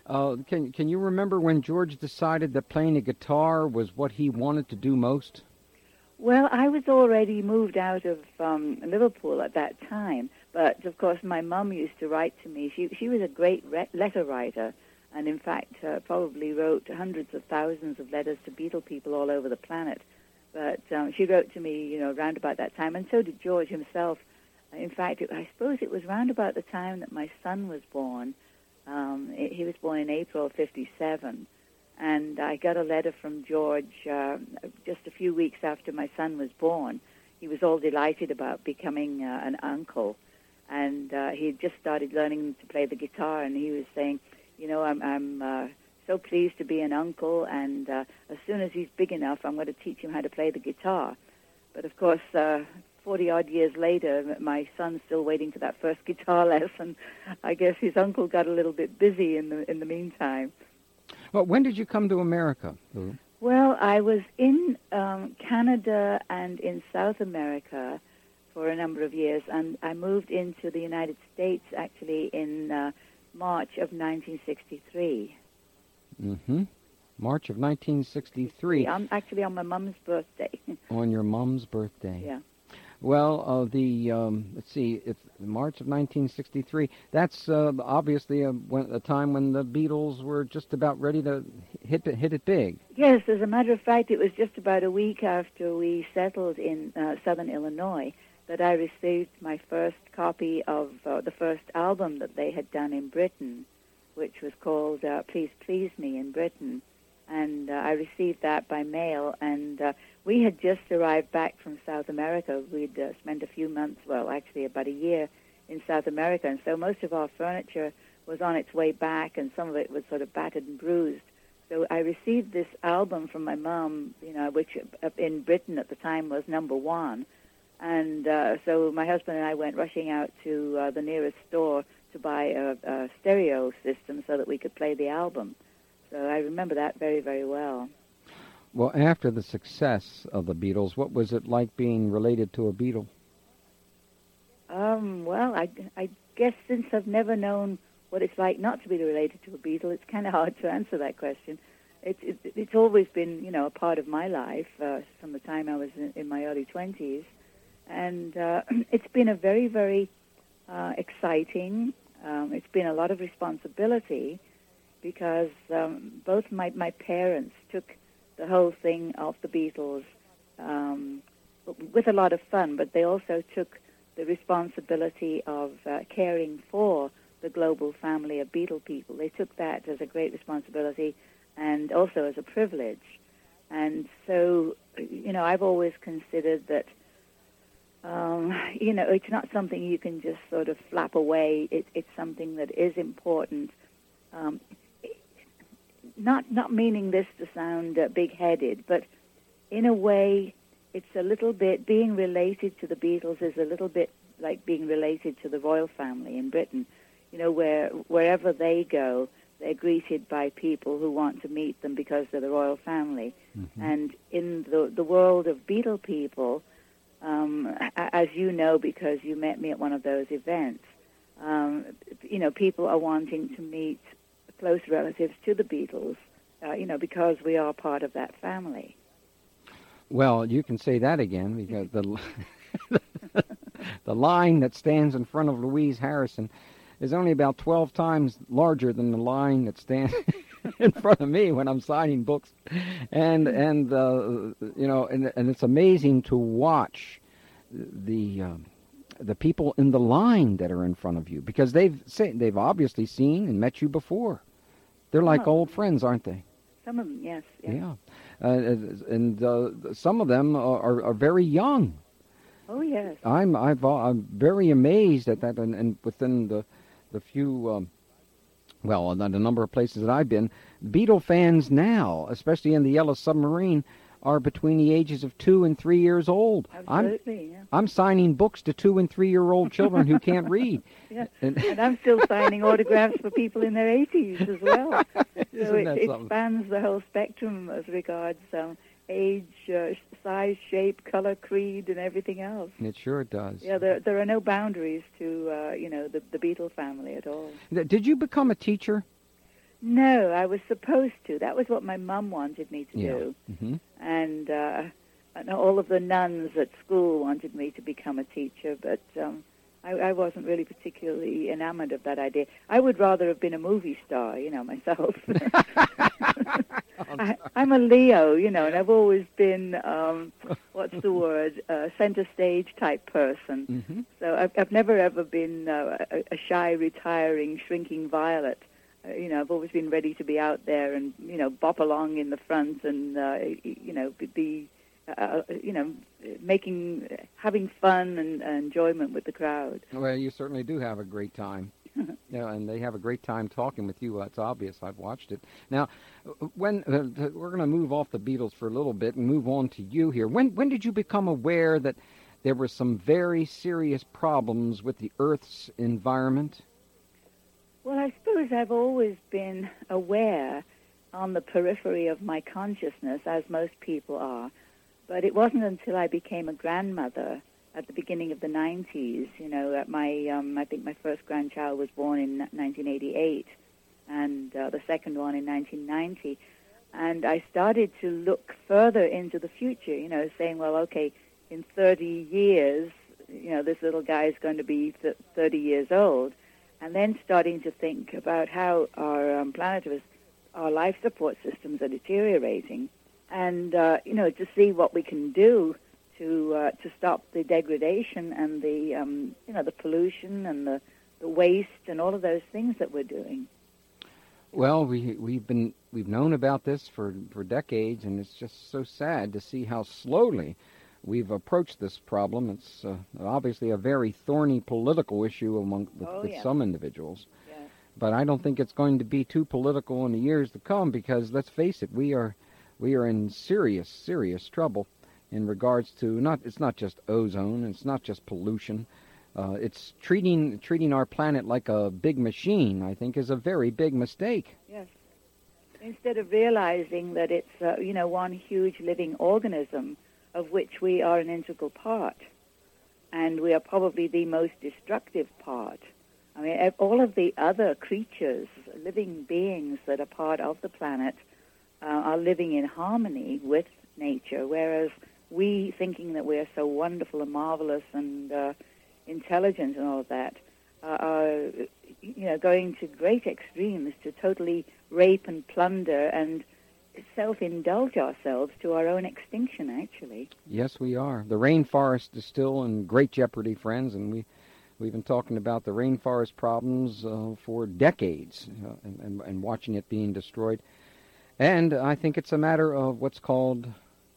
Can you remember when George decided that playing the guitar was what he wanted to do most? Well, I was already moved out of Liverpool at that time, but of course my mum used to write to me. She was a great letter writer, and in fact probably wrote hundreds of thousands of letters to Beatle people all over the planet. But she wrote to me, round about that time, and so did George himself. In fact, I suppose it was round about the time that my son was born. He was born in April of '57. And I got a letter from George just a few weeks after my son was born. He was all delighted about becoming an uncle. And he had just started learning to play the guitar, and he was saying, I'm so pleased to be an uncle, and as soon as he's big enough, I'm going to teach him how to play the guitar. But of course, 40-odd years later, my son's still waiting for that first guitar lesson. I guess his uncle got a little bit busy in the meantime. Well, when did you come to America, Lou? Well, I was in Canada and in South America for a number of years, and I moved into the United States actually in March of 1963. Mm-hmm. March of 1963. I'm actually on my mom's birthday. On your mom's birthday. Yeah. Well, let's see, it's March of 1963. That's obviously a time when the Beatles were just about ready to hit it big. Yes, as a matter of fact, it was just about a week after we settled in southern Illinois that I received my first copy of the first album that they had done in Britain, which was called Please Please Me in Britain. And I received that by mail, and we had just arrived back from South America. We'd spent a few months, well, actually about a year in South America, and so most of our furniture was on its way back, and some of it was sort of battered and bruised. So I received this album from my mom, which in Britain at the time was #1, and so my husband and I went rushing out to the nearest store to buy a stereo system so that we could play the album. So I remember that very, very well. Well, after the success of the Beatles, what was it like being related to a Beatle? Well, I guess since I've never known what it's like not to be related to a Beatle, it's kind of hard to answer that question. It's always been, a part of my life from the time I was in my early 20s. And it's been a very, very exciting, it's been a lot of responsibility, because both my parents took the whole thing of the Beatles with a lot of fun, but they also took the responsibility of caring for the global family of Beatle people. They took that as a great responsibility and also as a privilege. And so, I've always considered that, it's not something you can just sort of flap away. It's something that is important. Not meaning this to sound big-headed, but in a way, it's a little bit, being related to the Beatles is a little bit like being related to the royal family in Britain. Wherever they go, they're greeted by people who want to meet them because they're the royal family. Mm-hmm. And in the world of Beatle people, as you know because you met me at one of those events, people are wanting to meet close relatives to the Beatles, because we are part of that family. Well, you can say that again, because the line that stands in front of Louise Harrison is only about 12 times larger than the line that stands in front of me when I'm signing books, and it's amazing to watch the people in the line that are in front of you, because they've obviously seen and met you before. They're like old friends, aren't they? Some of them, yes. Yeah, and some of them are very young. Oh yes. I'm very amazed at that, and within the few, the number of places that I've been, Beatle fans now, especially in the Yellow Submarine, are between the ages of 2 and 3 years old. Absolutely, I'm signing books to 2 and 3 year old children who can't read. Yeah. And I'm still signing autographs for people in their 80s as well. So it spans the whole spectrum as regards age, size, shape, color, creed, and everything else. It sure does. Yeah, there are no boundaries to the Beatle family at all. Did you become a teacher? No, I was supposed to. That was what my mum wanted me to do. Mm-hmm. And all of the nuns at school wanted me to become a teacher, but I wasn't really particularly enamored of that idea. I would rather have been a movie star, myself. I'm a Leo, and I've always been, center stage type person. Mm-hmm. So I've never ever been a shy, retiring, shrinking violet. I've always been ready to be out there and, bop along in the front and, having fun and enjoyment with the crowd. Well, you certainly do have a great time. Yeah, and they have a great time talking with you. It's obvious. I've watched it. Now, when we're going to move off the Beatles for a little bit and move on to you here. When did you become aware that there were some very serious problems with the Earth's environment? Well, I suppose I've always been aware on the periphery of my consciousness, as most people are. But it wasn't until I became a grandmother at the beginning of the 90s, I think my first grandchild was born in 1988, and the second one in 1990. And I started to look further into the future, saying, well, okay, in 30 years, this little guy is going to be 30 years old. And then starting to think about how our planet, our life support systems are deteriorating, and to see what we can do to stop the degradation and the pollution and the waste and all of those things that we're doing. Well, we've known about this for decades, and it's just so sad to see how slowly we've approached this problem. It's obviously a very thorny political issue with some individuals. Yes. But I don't think it's going to be too political in the years to come, because let's face it, we are in serious trouble in regards to it's not just ozone, it's not just pollution. It's treating our planet like a big machine, I think, is a very big mistake. Yes. Instead of realizing that it's one huge living organism of which we are an integral part, and we are probably the most destructive part. I mean, all of the other creatures, living beings that are part of the planet, are living in harmony with nature, whereas we, thinking that we're so wonderful and marvelous and intelligent and all of that, are going to great extremes to totally rape and plunder and self-indulge ourselves to our own extinction, actually. Yes, we are. The rainforest is still in great jeopardy, friends, and we've been talking about the rainforest problems for decades and watching it being destroyed. And I think it's a matter of what's called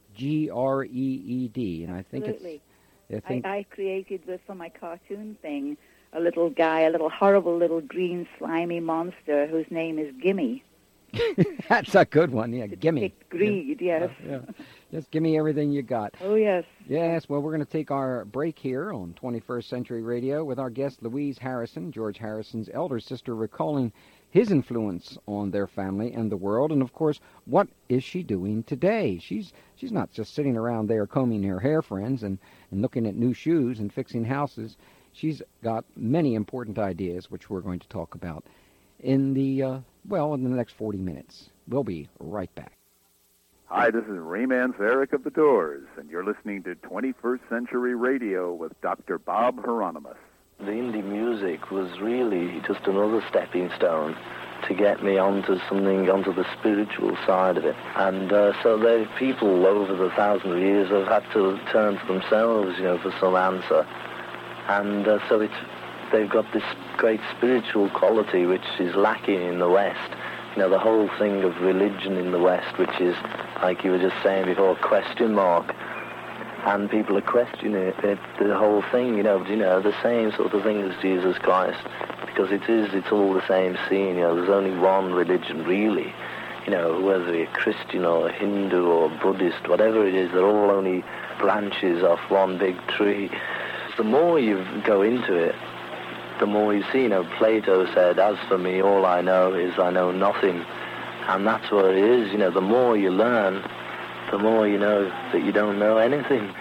GREED, and I think Absolutely. it's... I created for my cartoon thing a little guy, a little horrible little green slimy monster whose name is Gimme. That's a good one, yeah, gimme. Greed, yes. Yeah. Just give me everything you got. Oh, yes. Yes, well, we're going to take our break here on 21st Century Radio with our guest Louise Harrison, George Harrison's elder sister, recalling his influence on their family and the world, and, of course, what is she doing today? She's not just sitting around there combing her hair, friends, and looking at new shoes and fixing houses. She's got many important ideas, which we're going to talk about in the next 40 minutes. We'll be right back. Hi, this is Rayman Zarek of The Doors, and you're listening to 21st Century Radio with Dr. Bob Hieronymus. The indie music was really just another stepping stone to get me onto the spiritual side of it. And so the people over the thousands of years have had to turn to themselves, for some answer. And so they've got this great spiritual quality which is lacking in the West. The whole thing of religion in the West, which is, like you were just saying before, question mark. And people are questioning it, the whole thing, the same sort of thing as Jesus Christ. Because it's all the same scene, there's only one religion really. Whether you're Christian or Hindu or Buddhist, whatever it is, they're all only branches off one big tree. The more you go into it, the more you see. Plato said, "As for me, all I know is I know nothing." And that's what it is. The more you learn, the more you know that you don't know anything.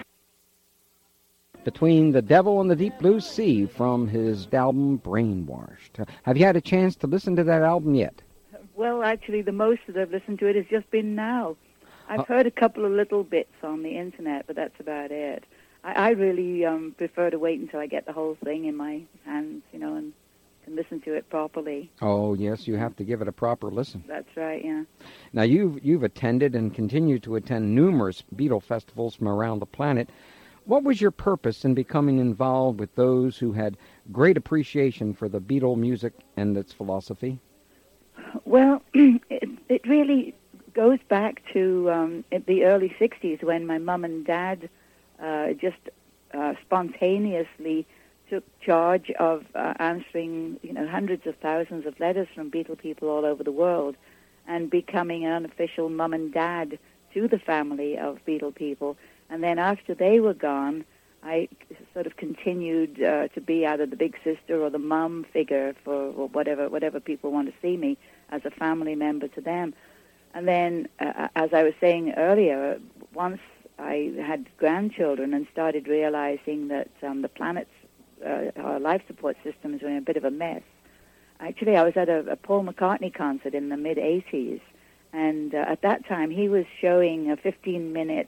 Between the Devil and the Deep Blue Sea from his album Brainwashed. Have you had a chance to listen to that album yet? Well, actually, the most that I've listened to it has just been now. I've heard a couple of little bits on the internet, but that's about it. I really prefer to wait until I get the whole thing in my hands, and can listen to it properly. Oh, yes, you have to give it a proper listen. That's right, yeah. Now, you've attended and continue to attend numerous Beatle festivals from around the planet. What was your purpose in becoming involved with those who had great appreciation for the Beatle music and its philosophy? Well, it really goes back to the early 60s when my mum and dad just spontaneously took charge of answering, hundreds of thousands of letters from Beatle people all over the world and becoming an unofficial mum and dad to the family of Beatle people. And then after they were gone, I sort of continued to be either the big sister or the mum figure for whatever people want to see me as a family member to them. And then, as I was saying earlier, once I had grandchildren and started realizing that the planet's our life support systems were in a bit of a mess. Actually, I was at a Paul McCartney concert in the mid-'80s, and at that time he was showing a 15-minute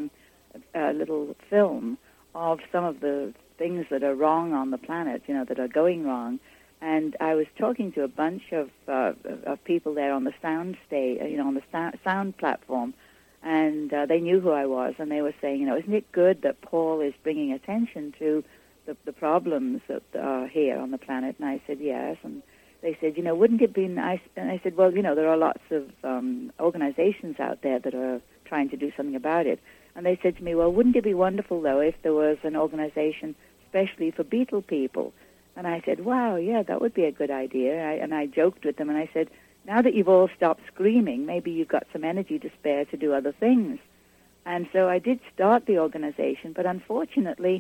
little film of some of the things that are wrong on the planet, that are going wrong. And I was talking to a bunch of people there on the sound stage, on the sound platform, and they knew who I was, and they were saying, isn't it good that Paul is bringing attention to the problems that are here on the planet? And I said, yes. And they said, wouldn't it be nice? And I said, well, there are lots of organizations out there that are trying to do something about it. And they said to me, well, wouldn't it be wonderful, though, if there was an organization especially for Beatle people? And I said, wow, yeah, that would be a good idea. And I joked with them, and I said, now that you've all stopped screaming, maybe you've got some energy to spare to do other things. And so I did start the organization, but unfortunately,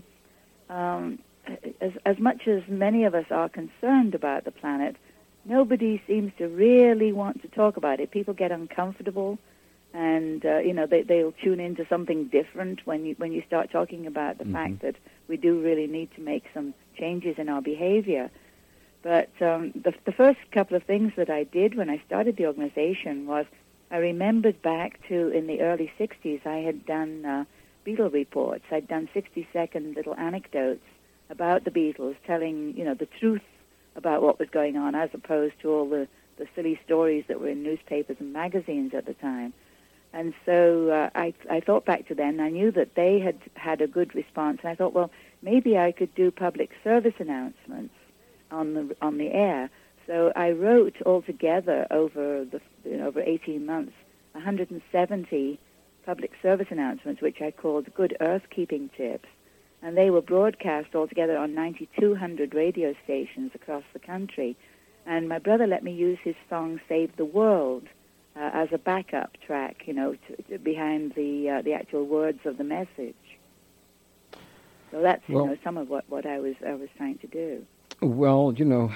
as much as many of us are concerned about the planet, nobody seems to really want to talk about it. People get uncomfortable, and they'll tune into something different when you start talking about the fact that we do really need to make some changes in our behavior. But the first couple of things that I did when I started the organization was I remembered back to in the early 60s I had done Beatle reports. I'd done 60-second little anecdotes about the Beatles, telling, the truth about what was going on, as opposed to all the silly stories that were in newspapers and magazines at the time. And so I thought back to then. I knew that they had had a good response, and I thought, well, maybe I could do public service announcements on the air. So I wrote altogether over 18 months 170 public service announcements, which I called Good Earth-Keeping Tips. And they were broadcast altogether on 9,200 radio stations across the country. And my brother let me use his song Save the World as a backup track, behind the actual words of the message. So that's, some of what I was trying to do. Well,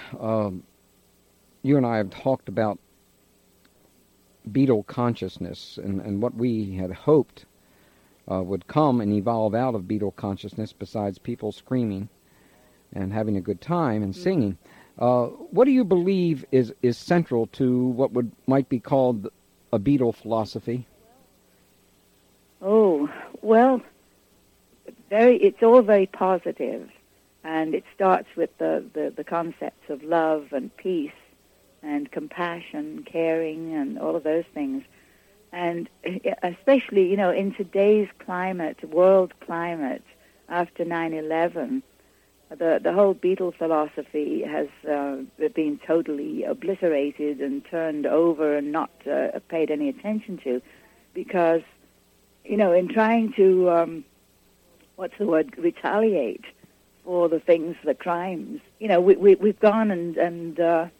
you and I have talked about Beatle consciousness and what we had hoped would come and evolve out of Beatle consciousness, besides people screaming and having a good time and singing. What do you believe is central to what might be called a Beatle philosophy? Oh, well, it's all very positive, and it starts with the concepts of love and peace and compassion, caring, and all of those things. And especially, in today's climate, world climate, after 9/11, the whole Beatle philosophy has been totally obliterated and turned over and not paid any attention to, because, in trying to, retaliate for the things, the crimes, we've gone and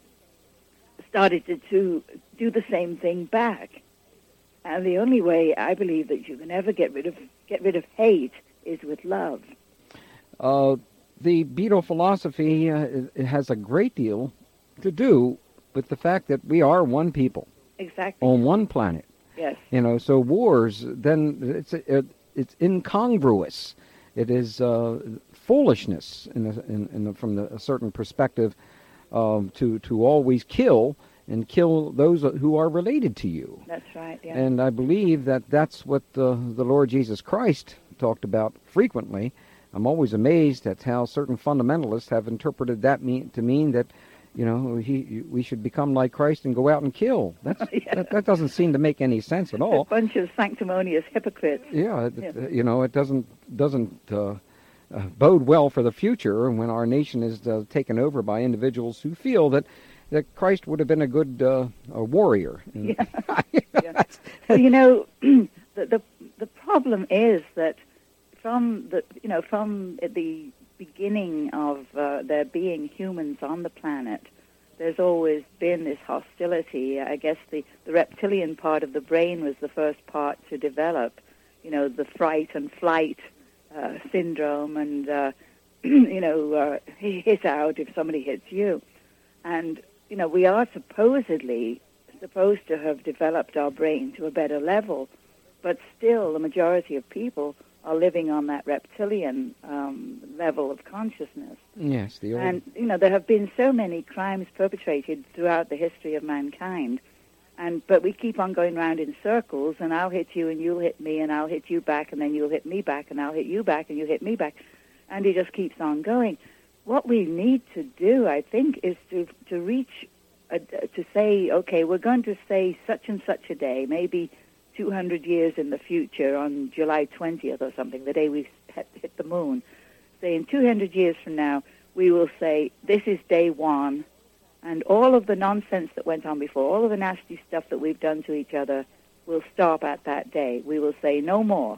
started to do the same thing back. And the only way I believe that you can ever get rid of hate is with love. The Beatle philosophy has a great deal to do with the fact that we are one people. Exactly. On one planet. Yes. So wars, then it's incongruous. It is foolishness from a certain perspective to always kill those who are related to you. That's right, yeah. And I believe that's what the Lord Jesus Christ talked about frequently. I'm always amazed at how certain fundamentalists have interpreted that to mean that, we should become like Christ and go out and kill. That doesn't seem to make any sense at all. A bunch of sanctimonious hypocrites. Yeah, it doesn't bode well for the future when our nation is taken over by individuals who feel that Christ would have been a good a warrior. Yeah. Yeah. Well, the problem is that from the beginning of there being humans on the planet, there's always been this hostility. I guess the reptilian part of the brain was the first part to develop, the fright and flight syndrome, and hit out if somebody hits you. And we are supposedly supposed to have developed our brain to a better level, but still the majority of people are living on that reptilian level of consciousness. Yes, and there have been so many crimes perpetrated throughout the history of mankind, but we keep on going round in circles, and I'll hit you and you'll hit me, and I'll hit you back, and then you'll hit me back, and I'll hit you back, and you hit me back, and it just keeps on going. What we need to do, I think, is to reach, to say, okay, we're going to say such and such a day, maybe 200 years in the future, on July 20th or something, the day we hit the moon. Say in 200 years from now, we will say, this is day one, and all of the nonsense that went on before, all of the nasty stuff that we've done to each other, will stop at that day. We will say no more,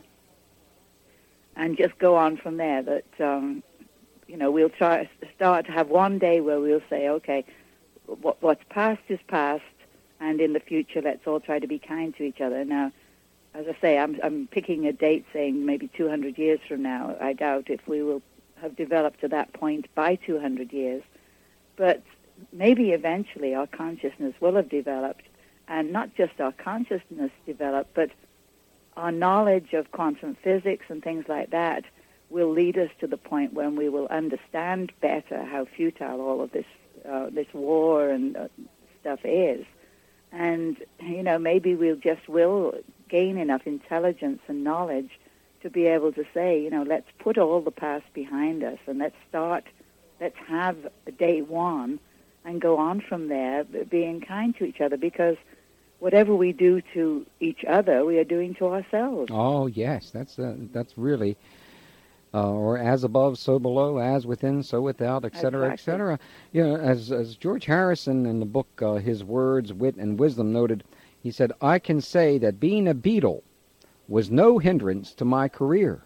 and just go on from there. That we'll start to have one day where we'll say, okay, what's past is past, and in the future, let's all try to be kind to each other. Now, as I say, I'm picking a date saying maybe 200 years from now. I doubt if we will have developed to that point by 200 years. But maybe eventually our consciousness will have developed, and not just our consciousness developed, but our knowledge of quantum physics and things like that will lead us to the point when we will understand better how futile all of this war and stuff is. And, maybe we'll gain enough intelligence and knowledge to be able to say, let's put all the past behind us, and let's have day one and go on from there, being kind to each other, because whatever we do to each other, we are doing to ourselves. Oh, yes, that's really... or as above, so below, as within, so without, etc., etc. As George Harrison in the book His Words, Wit, and Wisdom noted, he said, I can say that being a Beatle was no hindrance to my career.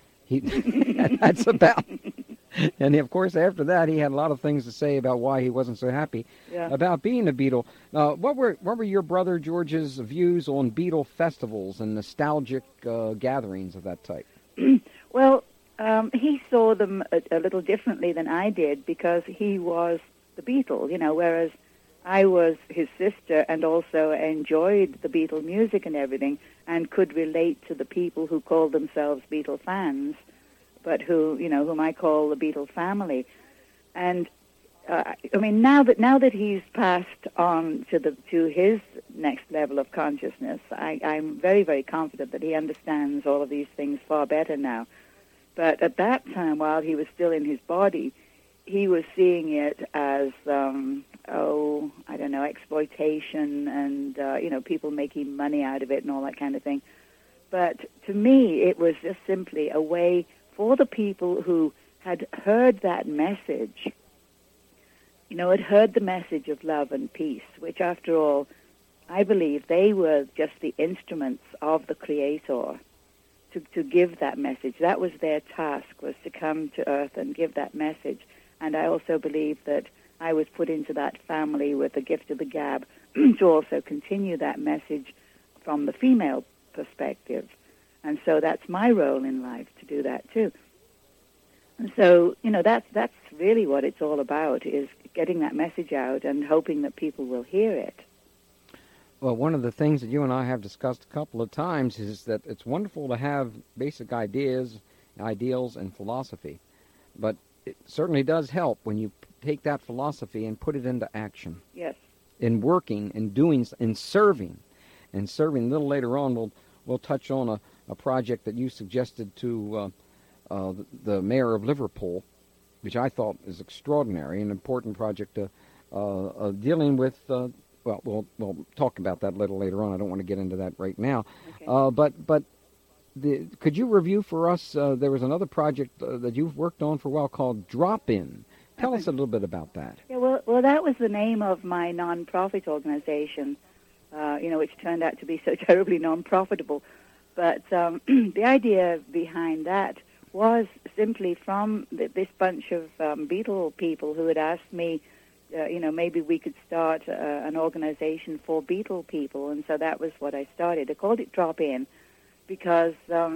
That's about... And, of course, after that, he had a lot of things to say about why he wasn't so happy about being a Beatle. What were your brother George's views on Beatle festivals and nostalgic gatherings of that type? Well... he saw them a little differently than I did, because he was the Beatle, whereas I was his sister and also enjoyed the Beatle music and everything and could relate to the people who called themselves Beatle fans, but whom I call the Beatle family. And I mean, now that he's passed on to his next level of consciousness, I'm very, very confident that he understands all of these things far better now. But at that time, while he was still in his body, he was seeing it as, I don't know, exploitation and, people making money out of it and all that kind of thing. But to me, it was just simply a way for the people who had heard that message, had heard the message of love and peace, which, after all, I believe they were just the instruments of the Creator to give that message. That was their task, was to come to Earth and give that message. And I also believe that I was put into that family with the gift of the gab to also continue that message from the female perspective. And so that's my role in life, to do that too. And so, that's really what it's all about, is getting that message out and hoping that people will hear it. Well, one of the things that you and I have discussed a couple of times is that it's wonderful to have basic ideas, ideals, and philosophy. But it certainly does help when you take that philosophy and put it into action. Yes. In working, in doing, in serving. And serving, a little later on, we'll touch on a project that you suggested to the mayor of Liverpool, which I thought is extraordinary, an important project dealing with... Well, we'll talk about that a little later on. I don't want to get into that right now. Okay. But could you review for us, there was another project that you've worked on for a while called Drop-In. Tell us a little bit about that. Yeah, well, that was the name of my non-profit organization, which turned out to be so terribly non-profitable. But the idea behind that was simply from this bunch of Beatle people who had asked me, maybe we could start an organization for Beatle people, and so that was what I started. I called it Drop-In because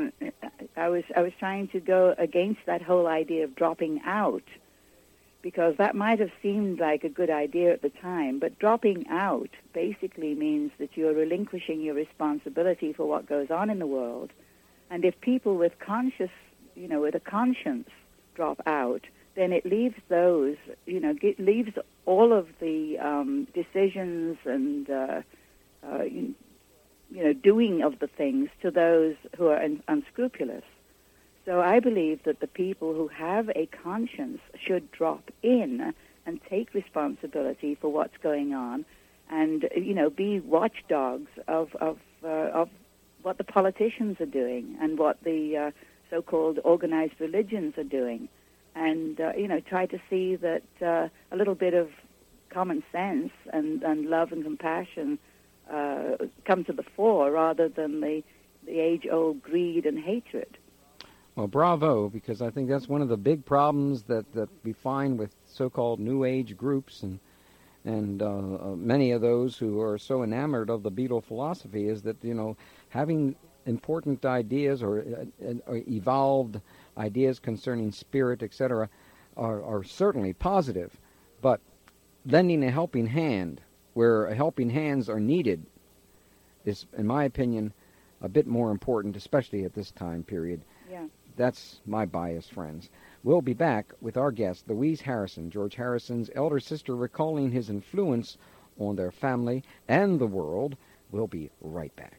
I was trying to go against that whole idea of dropping out, because that might have seemed like a good idea at the time, but dropping out basically means that you're relinquishing your responsibility for what goes on in the world. And if people with with a conscience drop out, then it leaves those, leaves all of the decisions and, doing of the things to those who are unscrupulous. So I believe that the people who have a conscience should drop in and take responsibility for what's going on and, be watchdogs of what the politicians are doing and what the so-called organized religions are doing. And, try to see that a little bit of common sense and love and compassion come to the fore rather than the age-old greed and hatred. Well, bravo, because I think that's one of the big problems that we find with so-called New Age groups and many of those who are so enamored of the Beatle philosophy is that, having important ideas or evolved ideas concerning spirit, etc., are certainly positive, but lending a helping hand where helping hands are needed is, in my opinion, a bit more important, especially at this time period. Yeah. That's my bias, friends. We'll be back with our guest, Louise Harrison, George Harrison's elder sister, recalling his influence on their family and the world. We'll be right back.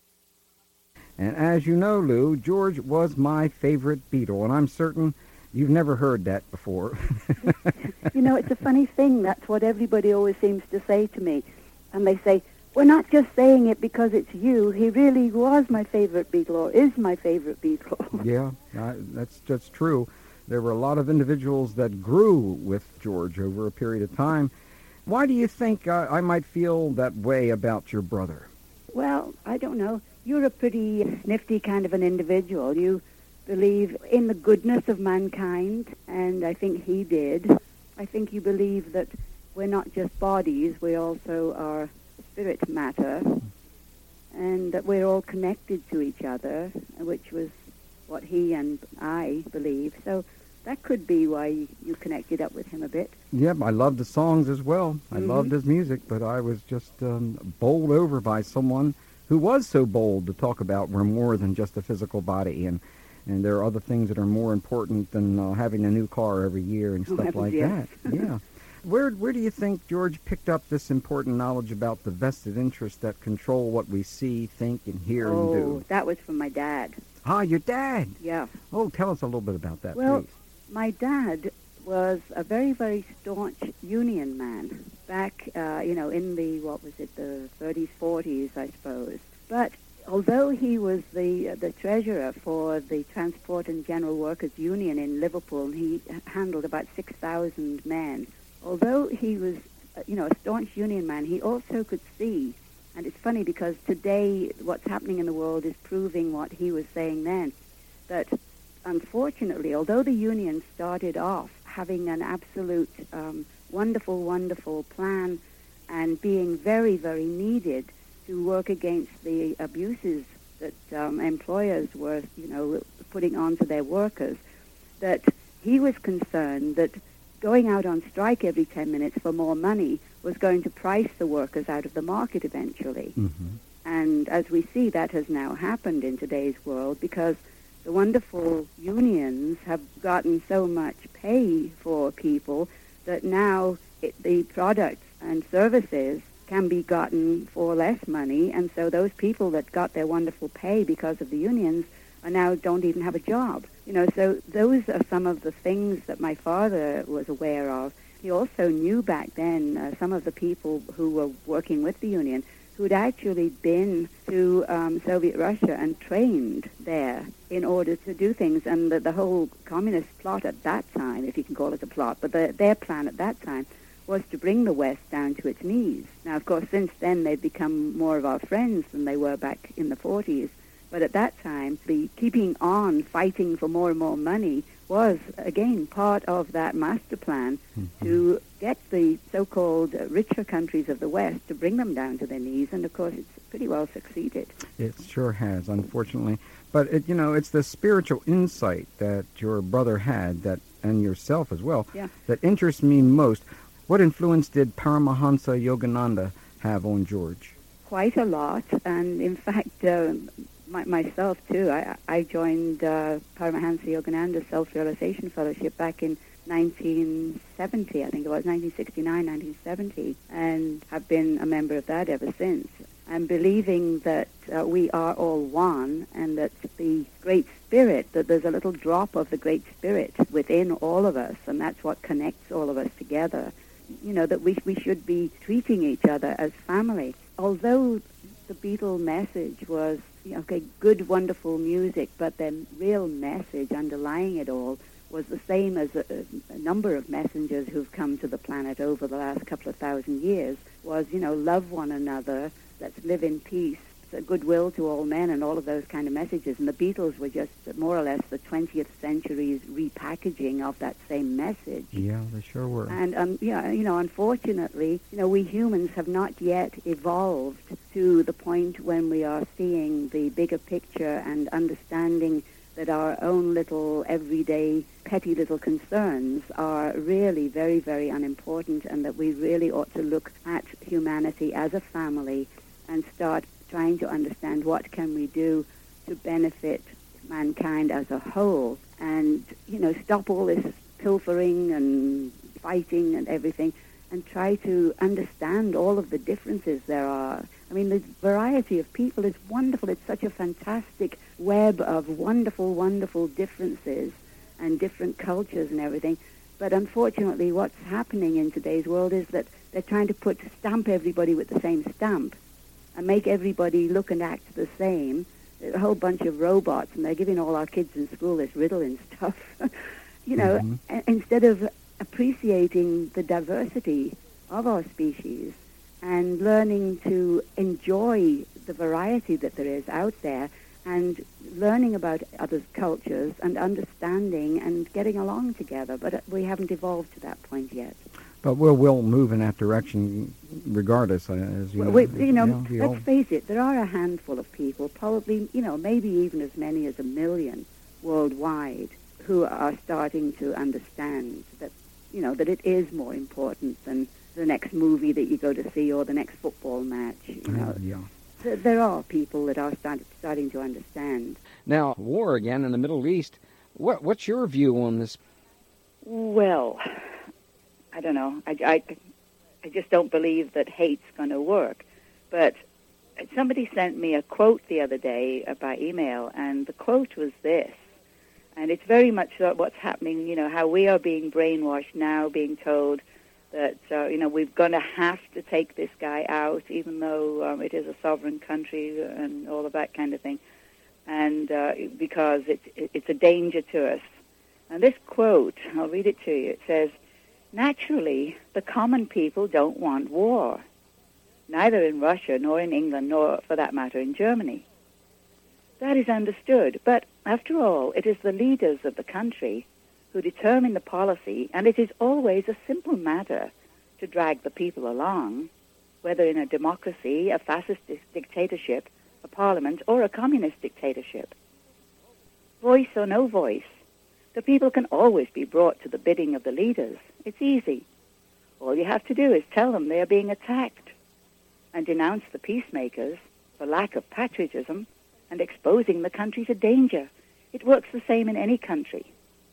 And as you know, Lou, George was my favorite Beatle, and I'm certain you've never heard that before. It's a funny thing. That's what everybody always seems to say to me. And they say, we're not just saying it because it's you. He really was my favorite Beatle, or is my favorite Beatle. Yeah, that's true. There were a lot of individuals that grew with George over a period of time. Why do you think I might feel that way about your brother? Well, I don't know. You're a pretty nifty kind of an individual. You believe in the goodness of mankind, and I think he did. I think you believe that we're not just bodies, we also are spirit matter, and that we're all connected to each other, which was what he and I believe. So that could be why you connected up with him a bit. Yeah, I loved the songs as well. I loved his music, but I was just bowled over by someone who was so bold to talk about we're more than just a physical body, and there are other things that are more important than having a new car every year and stuff like that. Yeah. Where do you think George picked up this important knowledge about the vested interests that control what we see, think, and hear and do? Oh, that was from my dad. Ah, your dad. Yeah. Oh, tell us a little bit about that, Well, please. my dad was a very, very staunch union man back, in the, the 30s, 40s, I suppose. But although he was the treasurer for the Transport and General Workers Union in Liverpool, and he handled about 6,000 men, although he was, a staunch union man, he also could see, and it's funny because today what's happening in the world is proving what he was saying then, that unfortunately, although the union started off having an absolute wonderful, wonderful plan and being very, very needed to work against the abuses that employers were, putting onto their workers, that he was concerned that going out on strike every 10 minutes for more money was going to price the workers out of the market eventually. Mm-hmm. And as we see, that has now happened in today's world because the wonderful unions have gotten so much pay for people that now the products and services can be gotten for less money, and so those people that got their wonderful pay because of the unions are now don't even have a job. So those are some of the things that my father was aware of. He also knew back then some of the people who were working with the union who'd actually been to Soviet Russia and trained there in order to do things. And the whole communist plot at that time, if you can call it a plot, but their plan at that time was to bring the West down to its knees. Now, of course, since then they've become more of our friends than they were back in the 40s. But at that time, the keeping on fighting for more and more money was, again, part of that master plan to get the so-called richer countries of the West to bring them down to their knees. And, of course, it's pretty well succeeded. It sure has, unfortunately. But, it's the spiritual insight that your brother had, and yourself as well, that interests me most. What influence did Paramahansa Yogananda have on George? Quite a lot. And, in fact, myself, too, I joined Paramahansa Yogananda's Self-Realization Fellowship back in 1970, I think it was, 1969, 1970, and have been a member of that ever since. And believing that we are all one and that the Great Spirit, that there's a little drop of the Great Spirit within all of us, and that's what connects all of us together. That we should be treating each other as family. Although the Beatle message was, good, wonderful music, but the real message underlying it all was the same as a number of messengers who've come to the planet over the last couple of thousand years, was, love one another, let's live in peace, goodwill to all men, and all of those kind of messages. And the Beatles were just more or less the 20th century's repackaging of that same message. Yeah, they sure were. And, unfortunately, we humans have not yet evolved to the point when we are seeing the bigger picture and understanding that our own little everyday petty little concerns are really very, very unimportant, and that we really ought to look at humanity as a family and start trying to understand what can we do to benefit mankind as a whole, and, stop all this pilfering and fighting and everything, and try to understand all of the differences there are. I mean, the variety of people is wonderful. It's such a fantastic web of wonderful, wonderful differences and different cultures and everything. But unfortunately, what's happening in today's world is that they're trying to stamp everybody with the same stamp and make everybody look and act the same. A whole bunch of robots, and they're giving all our kids in school this Ritalin stuff, instead of appreciating the diversity of our species and learning to enjoy the variety that there is out there, and learning about other cultures and understanding and getting along together. But we haven't evolved to that point yet. But we'll move in that direction regardless, as you know. Let's face it, there are a handful of people, probably, maybe even as many as 1 million worldwide, who are starting to understand that, that it is more important than the next movie that you go to see or the next football match. There are people that are starting to understand. Now, war again in the Middle East. What's your view on this? Well, I don't know. I just don't believe that hate's going to work. But somebody sent me a quote the other day by email, and the quote was this. And it's very much what's happening, you know, how we are being brainwashed now, being told that, you know, we're going to have to take this guy out, even though it is a sovereign country and all of that kind of thing, and because it's a danger to us. And this quote, I'll read it to you. It says, "Naturally, the common people don't want war, neither in Russia nor in England, nor, for that matter, in Germany. That is understood, but after all, it is the leaders of the country who determine the policy, and it is always a simple matter to drag the people along, whether in a democracy, a fascist dictatorship, a parliament, or a communist dictatorship. Voice or no voice, the people can always be brought to the bidding of the leaders. It's easy. All you have to do is tell them they are being attacked and denounce the peacemakers for lack of patriotism and exposing the country to danger. It works the same in any country."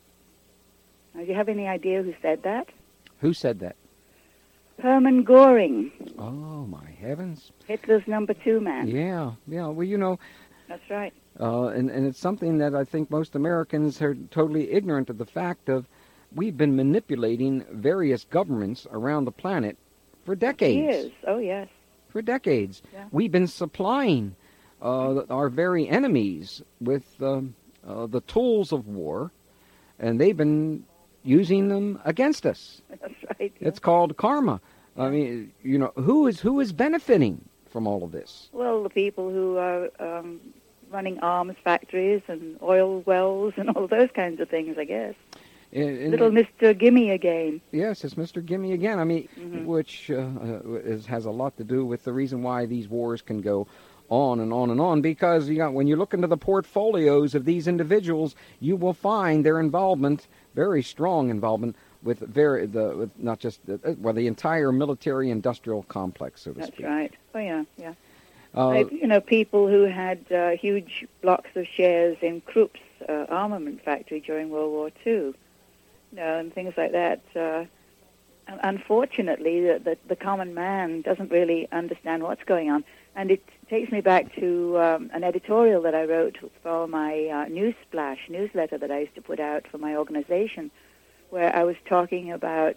Now, do you have any idea who said that? Who said that? Hermann Göring. Oh, my heavens. Hitler's number 2 man. Yeah. Well, you know... That's right. And it's something that I think most Americans are totally ignorant of the fact of. We've been manipulating various governments around the planet for decades. Years. Oh, yes. For decades. Yeah. We've been supplying our very enemies with the tools of war, and they've been using them against us. That's right. Yeah. It's called karma. I mean, you know, who is benefiting from all of this? Well, the people who are running arms factories and oil wells and all those kinds of things, I guess. Little Mr. Gimme again. Yes, it's Mr. Gimme again. I mean, which has a lot to do with the reason why these wars can go on and on and on, because when you look into the portfolios of these individuals, you will find their involvement, very strong involvement, with not just the entire military-industrial complex, so to speak. That's right. Oh yeah, yeah. People who had huge blocks of shares in Krupp's armament factory during World War II, and things like that. Unfortunately, the common man doesn't really understand what's going on. And it takes me back to an editorial that I wrote for my Newsflash newsletter that I used to put out for my organization, where I was talking about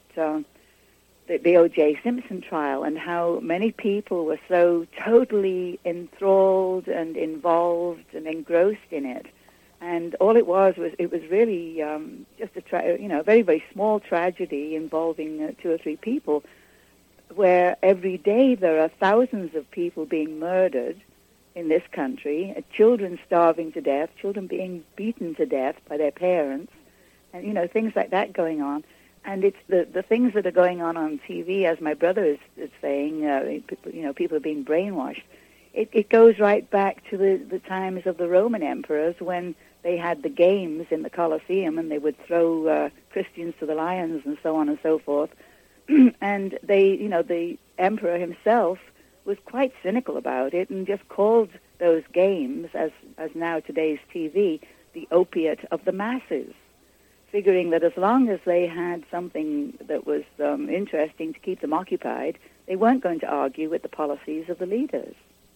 the O.J. Simpson trial and how many people were so totally enthralled and involved and engrossed in it. And all it was really just a very, very small tragedy involving 2 or 3 people, where every day there are thousands of people being murdered in this country, children starving to death, children being beaten to death by their parents, and, things like that going on. And it's the things that are going on TV, as my brother is saying, people are being brainwashed. It goes right back to the times of the Roman emperors, when they had the games in the Colosseum and they would throw Christians to the lions and so on and so forth. And the emperor himself was quite cynical about it and just called those games, as now today's TV, the opiate of the masses, figuring that as long as they had something that was interesting to keep them occupied, they weren't going to argue with the policies of the leaders.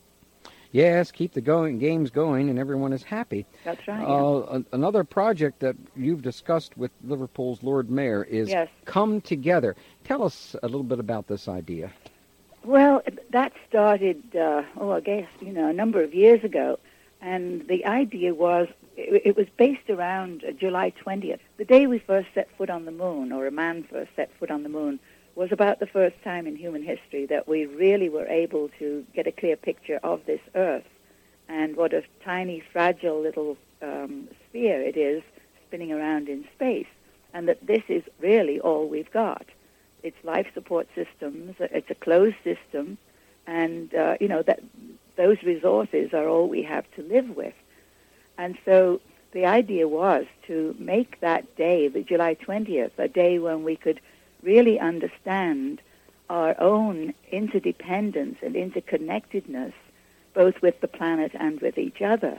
Yes, keep the games going, and everyone is happy. That's right. Another project that you've discussed with Liverpool's Lord Mayor is Come Together. Tell us a little bit about this idea. Well, that started, I guess, a number of years ago, and the idea was, it was based around July 20th. The day we first set foot on the moon, or a man first set foot on the moon, was about the first time in human history that we really were able to get a clear picture of this Earth and what a tiny, fragile little sphere it is spinning around in space, and that this is really all we've got. It's life support systems, it's a closed system, and, that those resources are all we have to live with. And so the idea was to make that day, the July 20th, a day when we could really understand our own interdependence and interconnectedness, both with the planet and with each other.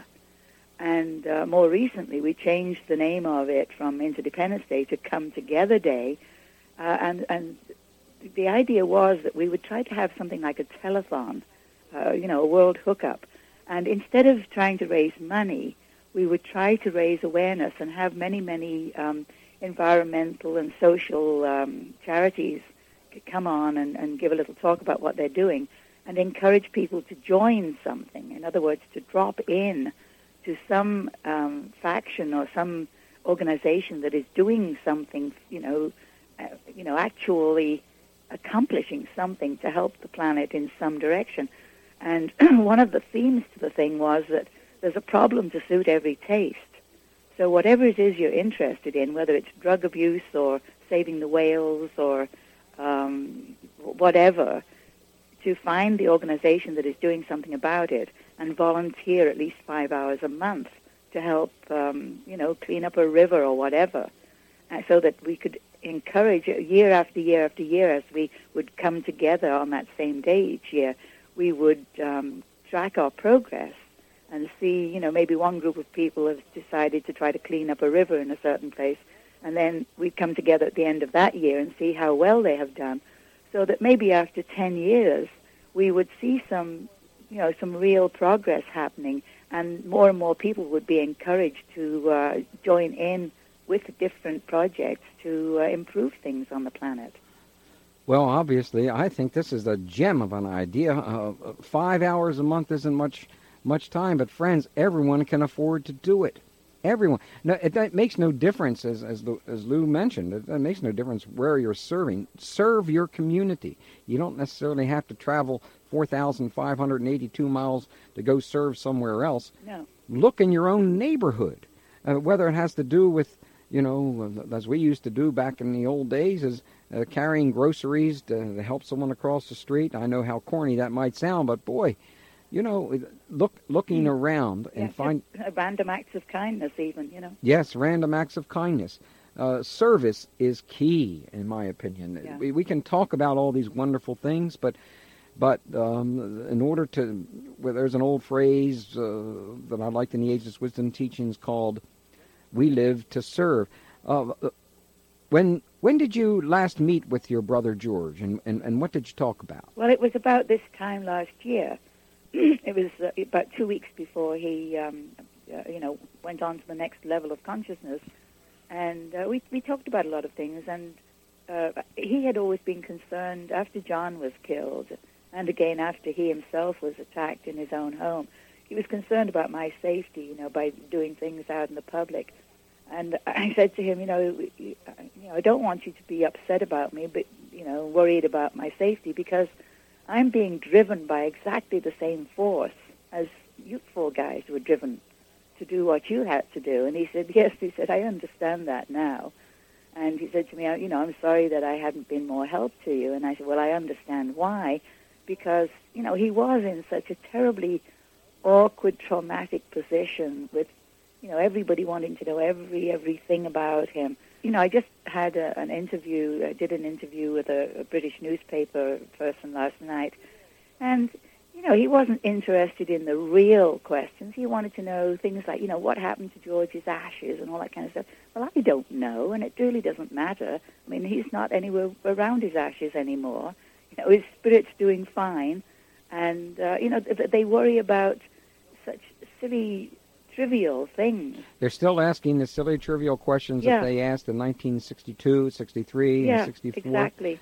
And more recently, we changed the name of it from Interdependence Day to Come Together Day, And the idea was that we would try to have something like a telethon, a world hookup. And instead of trying to raise money, we would try to raise awareness and have many, many environmental and social charities come on and give a little talk about what they're doing and encourage people to join something. In other words, to drop in to some faction or some organization that is doing something, actually accomplishing something to help the planet in some direction. And one of the themes to the thing was that there's a problem to suit every taste. So whatever it is you're interested in, whether it's drug abuse or saving the whales or whatever, to find the organization that is doing something about it and volunteer at least 5 hours a month to help, clean up a river or whatever, so that we could encourage year after year after year as we would come together on that same day each year, we would track our progress and see, maybe one group of people has decided to try to clean up a river in a certain place, and then we'd come together at the end of that year and see how well they have done, so that maybe after 10 years we would see some real progress happening, and more people would be encouraged to join in with different projects to improve things on the planet. Well, obviously, I think this is a gem of an idea. 5 hours a month isn't much time, but friends, everyone can afford to do it. Everyone. No, it makes no difference, as Lou mentioned. It makes no difference where you're serving. Serve your community. You don't necessarily have to travel 4,582 miles to go serve somewhere else. No. Look in your own neighborhood. Whether it has to do with, as we used to do back in the old days, is carrying groceries to help someone across the street. I know how corny that might sound, but boy, looking around and find random acts of kindness, even. Yes, random acts of kindness. Service is key, in my opinion. Yeah. We can talk about all these wonderful things, but in order to, there's an old phrase that I liked in the Ageless Wisdom teachings called "We live to serve." When did you last meet with your brother George, and what did you talk about? Well, it was about this time last year. It was about 2 weeks before he, went on to the next level of consciousness, and we talked about a lot of things. And he had always been concerned after John was killed, and again after he himself was attacked in his own home. He was concerned about my safety, by doing things out in the public. And I said to him, I don't want you to be upset about me, but worried about my safety, because I'm being driven by exactly the same force as you four guys were driven to do what you had to do. And he said, yes, he said, I understand that now. And he said to me, I'm sorry that I hadn't been more help to you. And I said, well, I understand why, because, he was in such a terribly awkward, traumatic position with, everybody wanting to know everything about him. I just had an interview, did an interview with a British newspaper person last night, and, he wasn't interested in the real questions. He wanted to know things like, what happened to George's ashes and all that kind of stuff. Well, I don't know, and it really doesn't matter. I mean, he's not anywhere around his ashes anymore. His spirit's doing fine, and, they worry about such silly, trivial things. They're still asking the silly, trivial questions that they asked in 1962, 63, and 64. Exactly.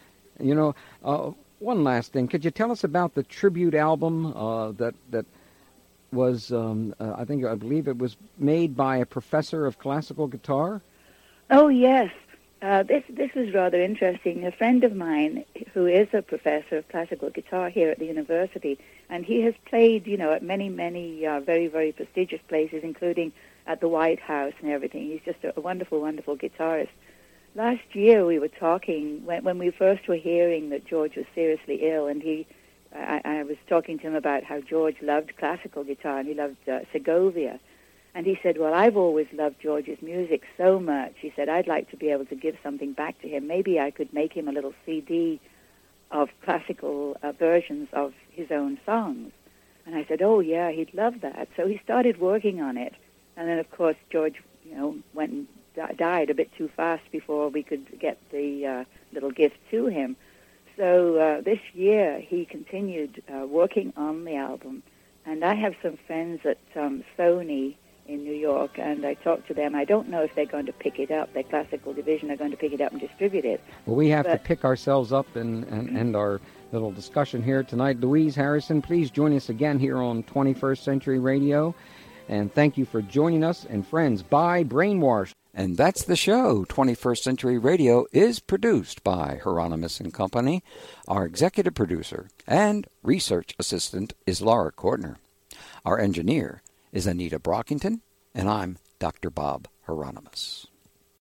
One last thing. Could you tell us about the tribute album that was, I believe it was made by a professor of classical guitar? Oh, yes. This was rather interesting. A friend of mine who is a professor of classical guitar here at the university, and he has played, at many, many very, very prestigious places, including at the White House and everything. He's just a wonderful, wonderful guitarist. Last year we were talking, when we first were hearing that George was seriously ill, and I was talking to him about how George loved classical guitar, and he loved Segovia. And he said, well, I've always loved George's music so much. He said, I'd like to be able to give something back to him. Maybe I could make him a little CD of classical versions of his own songs. And I said, oh, yeah, he'd love that. So he started working on it. And then, of course, George, went and died a bit too fast before we could get the little gift to him. So this year he continued working on the album, and I have some friends at Sony in New York, and I talked to them. I don't know if they're going to pick it up. Their classical division are going to pick it up and distribute it. Well, we have to pick ourselves up and end our little discussion here tonight. Louise Harrison, please join us again here on 21st Century Radio. And thank you for joining us. And friends, bye Brainwash. And that's the show. 21st Century Radio is produced by Hieronymus and Company. Our executive producer and research assistant is Laura Kortner. Our engineer is Anita Brockington, and I'm Dr. Bob Hieronymus.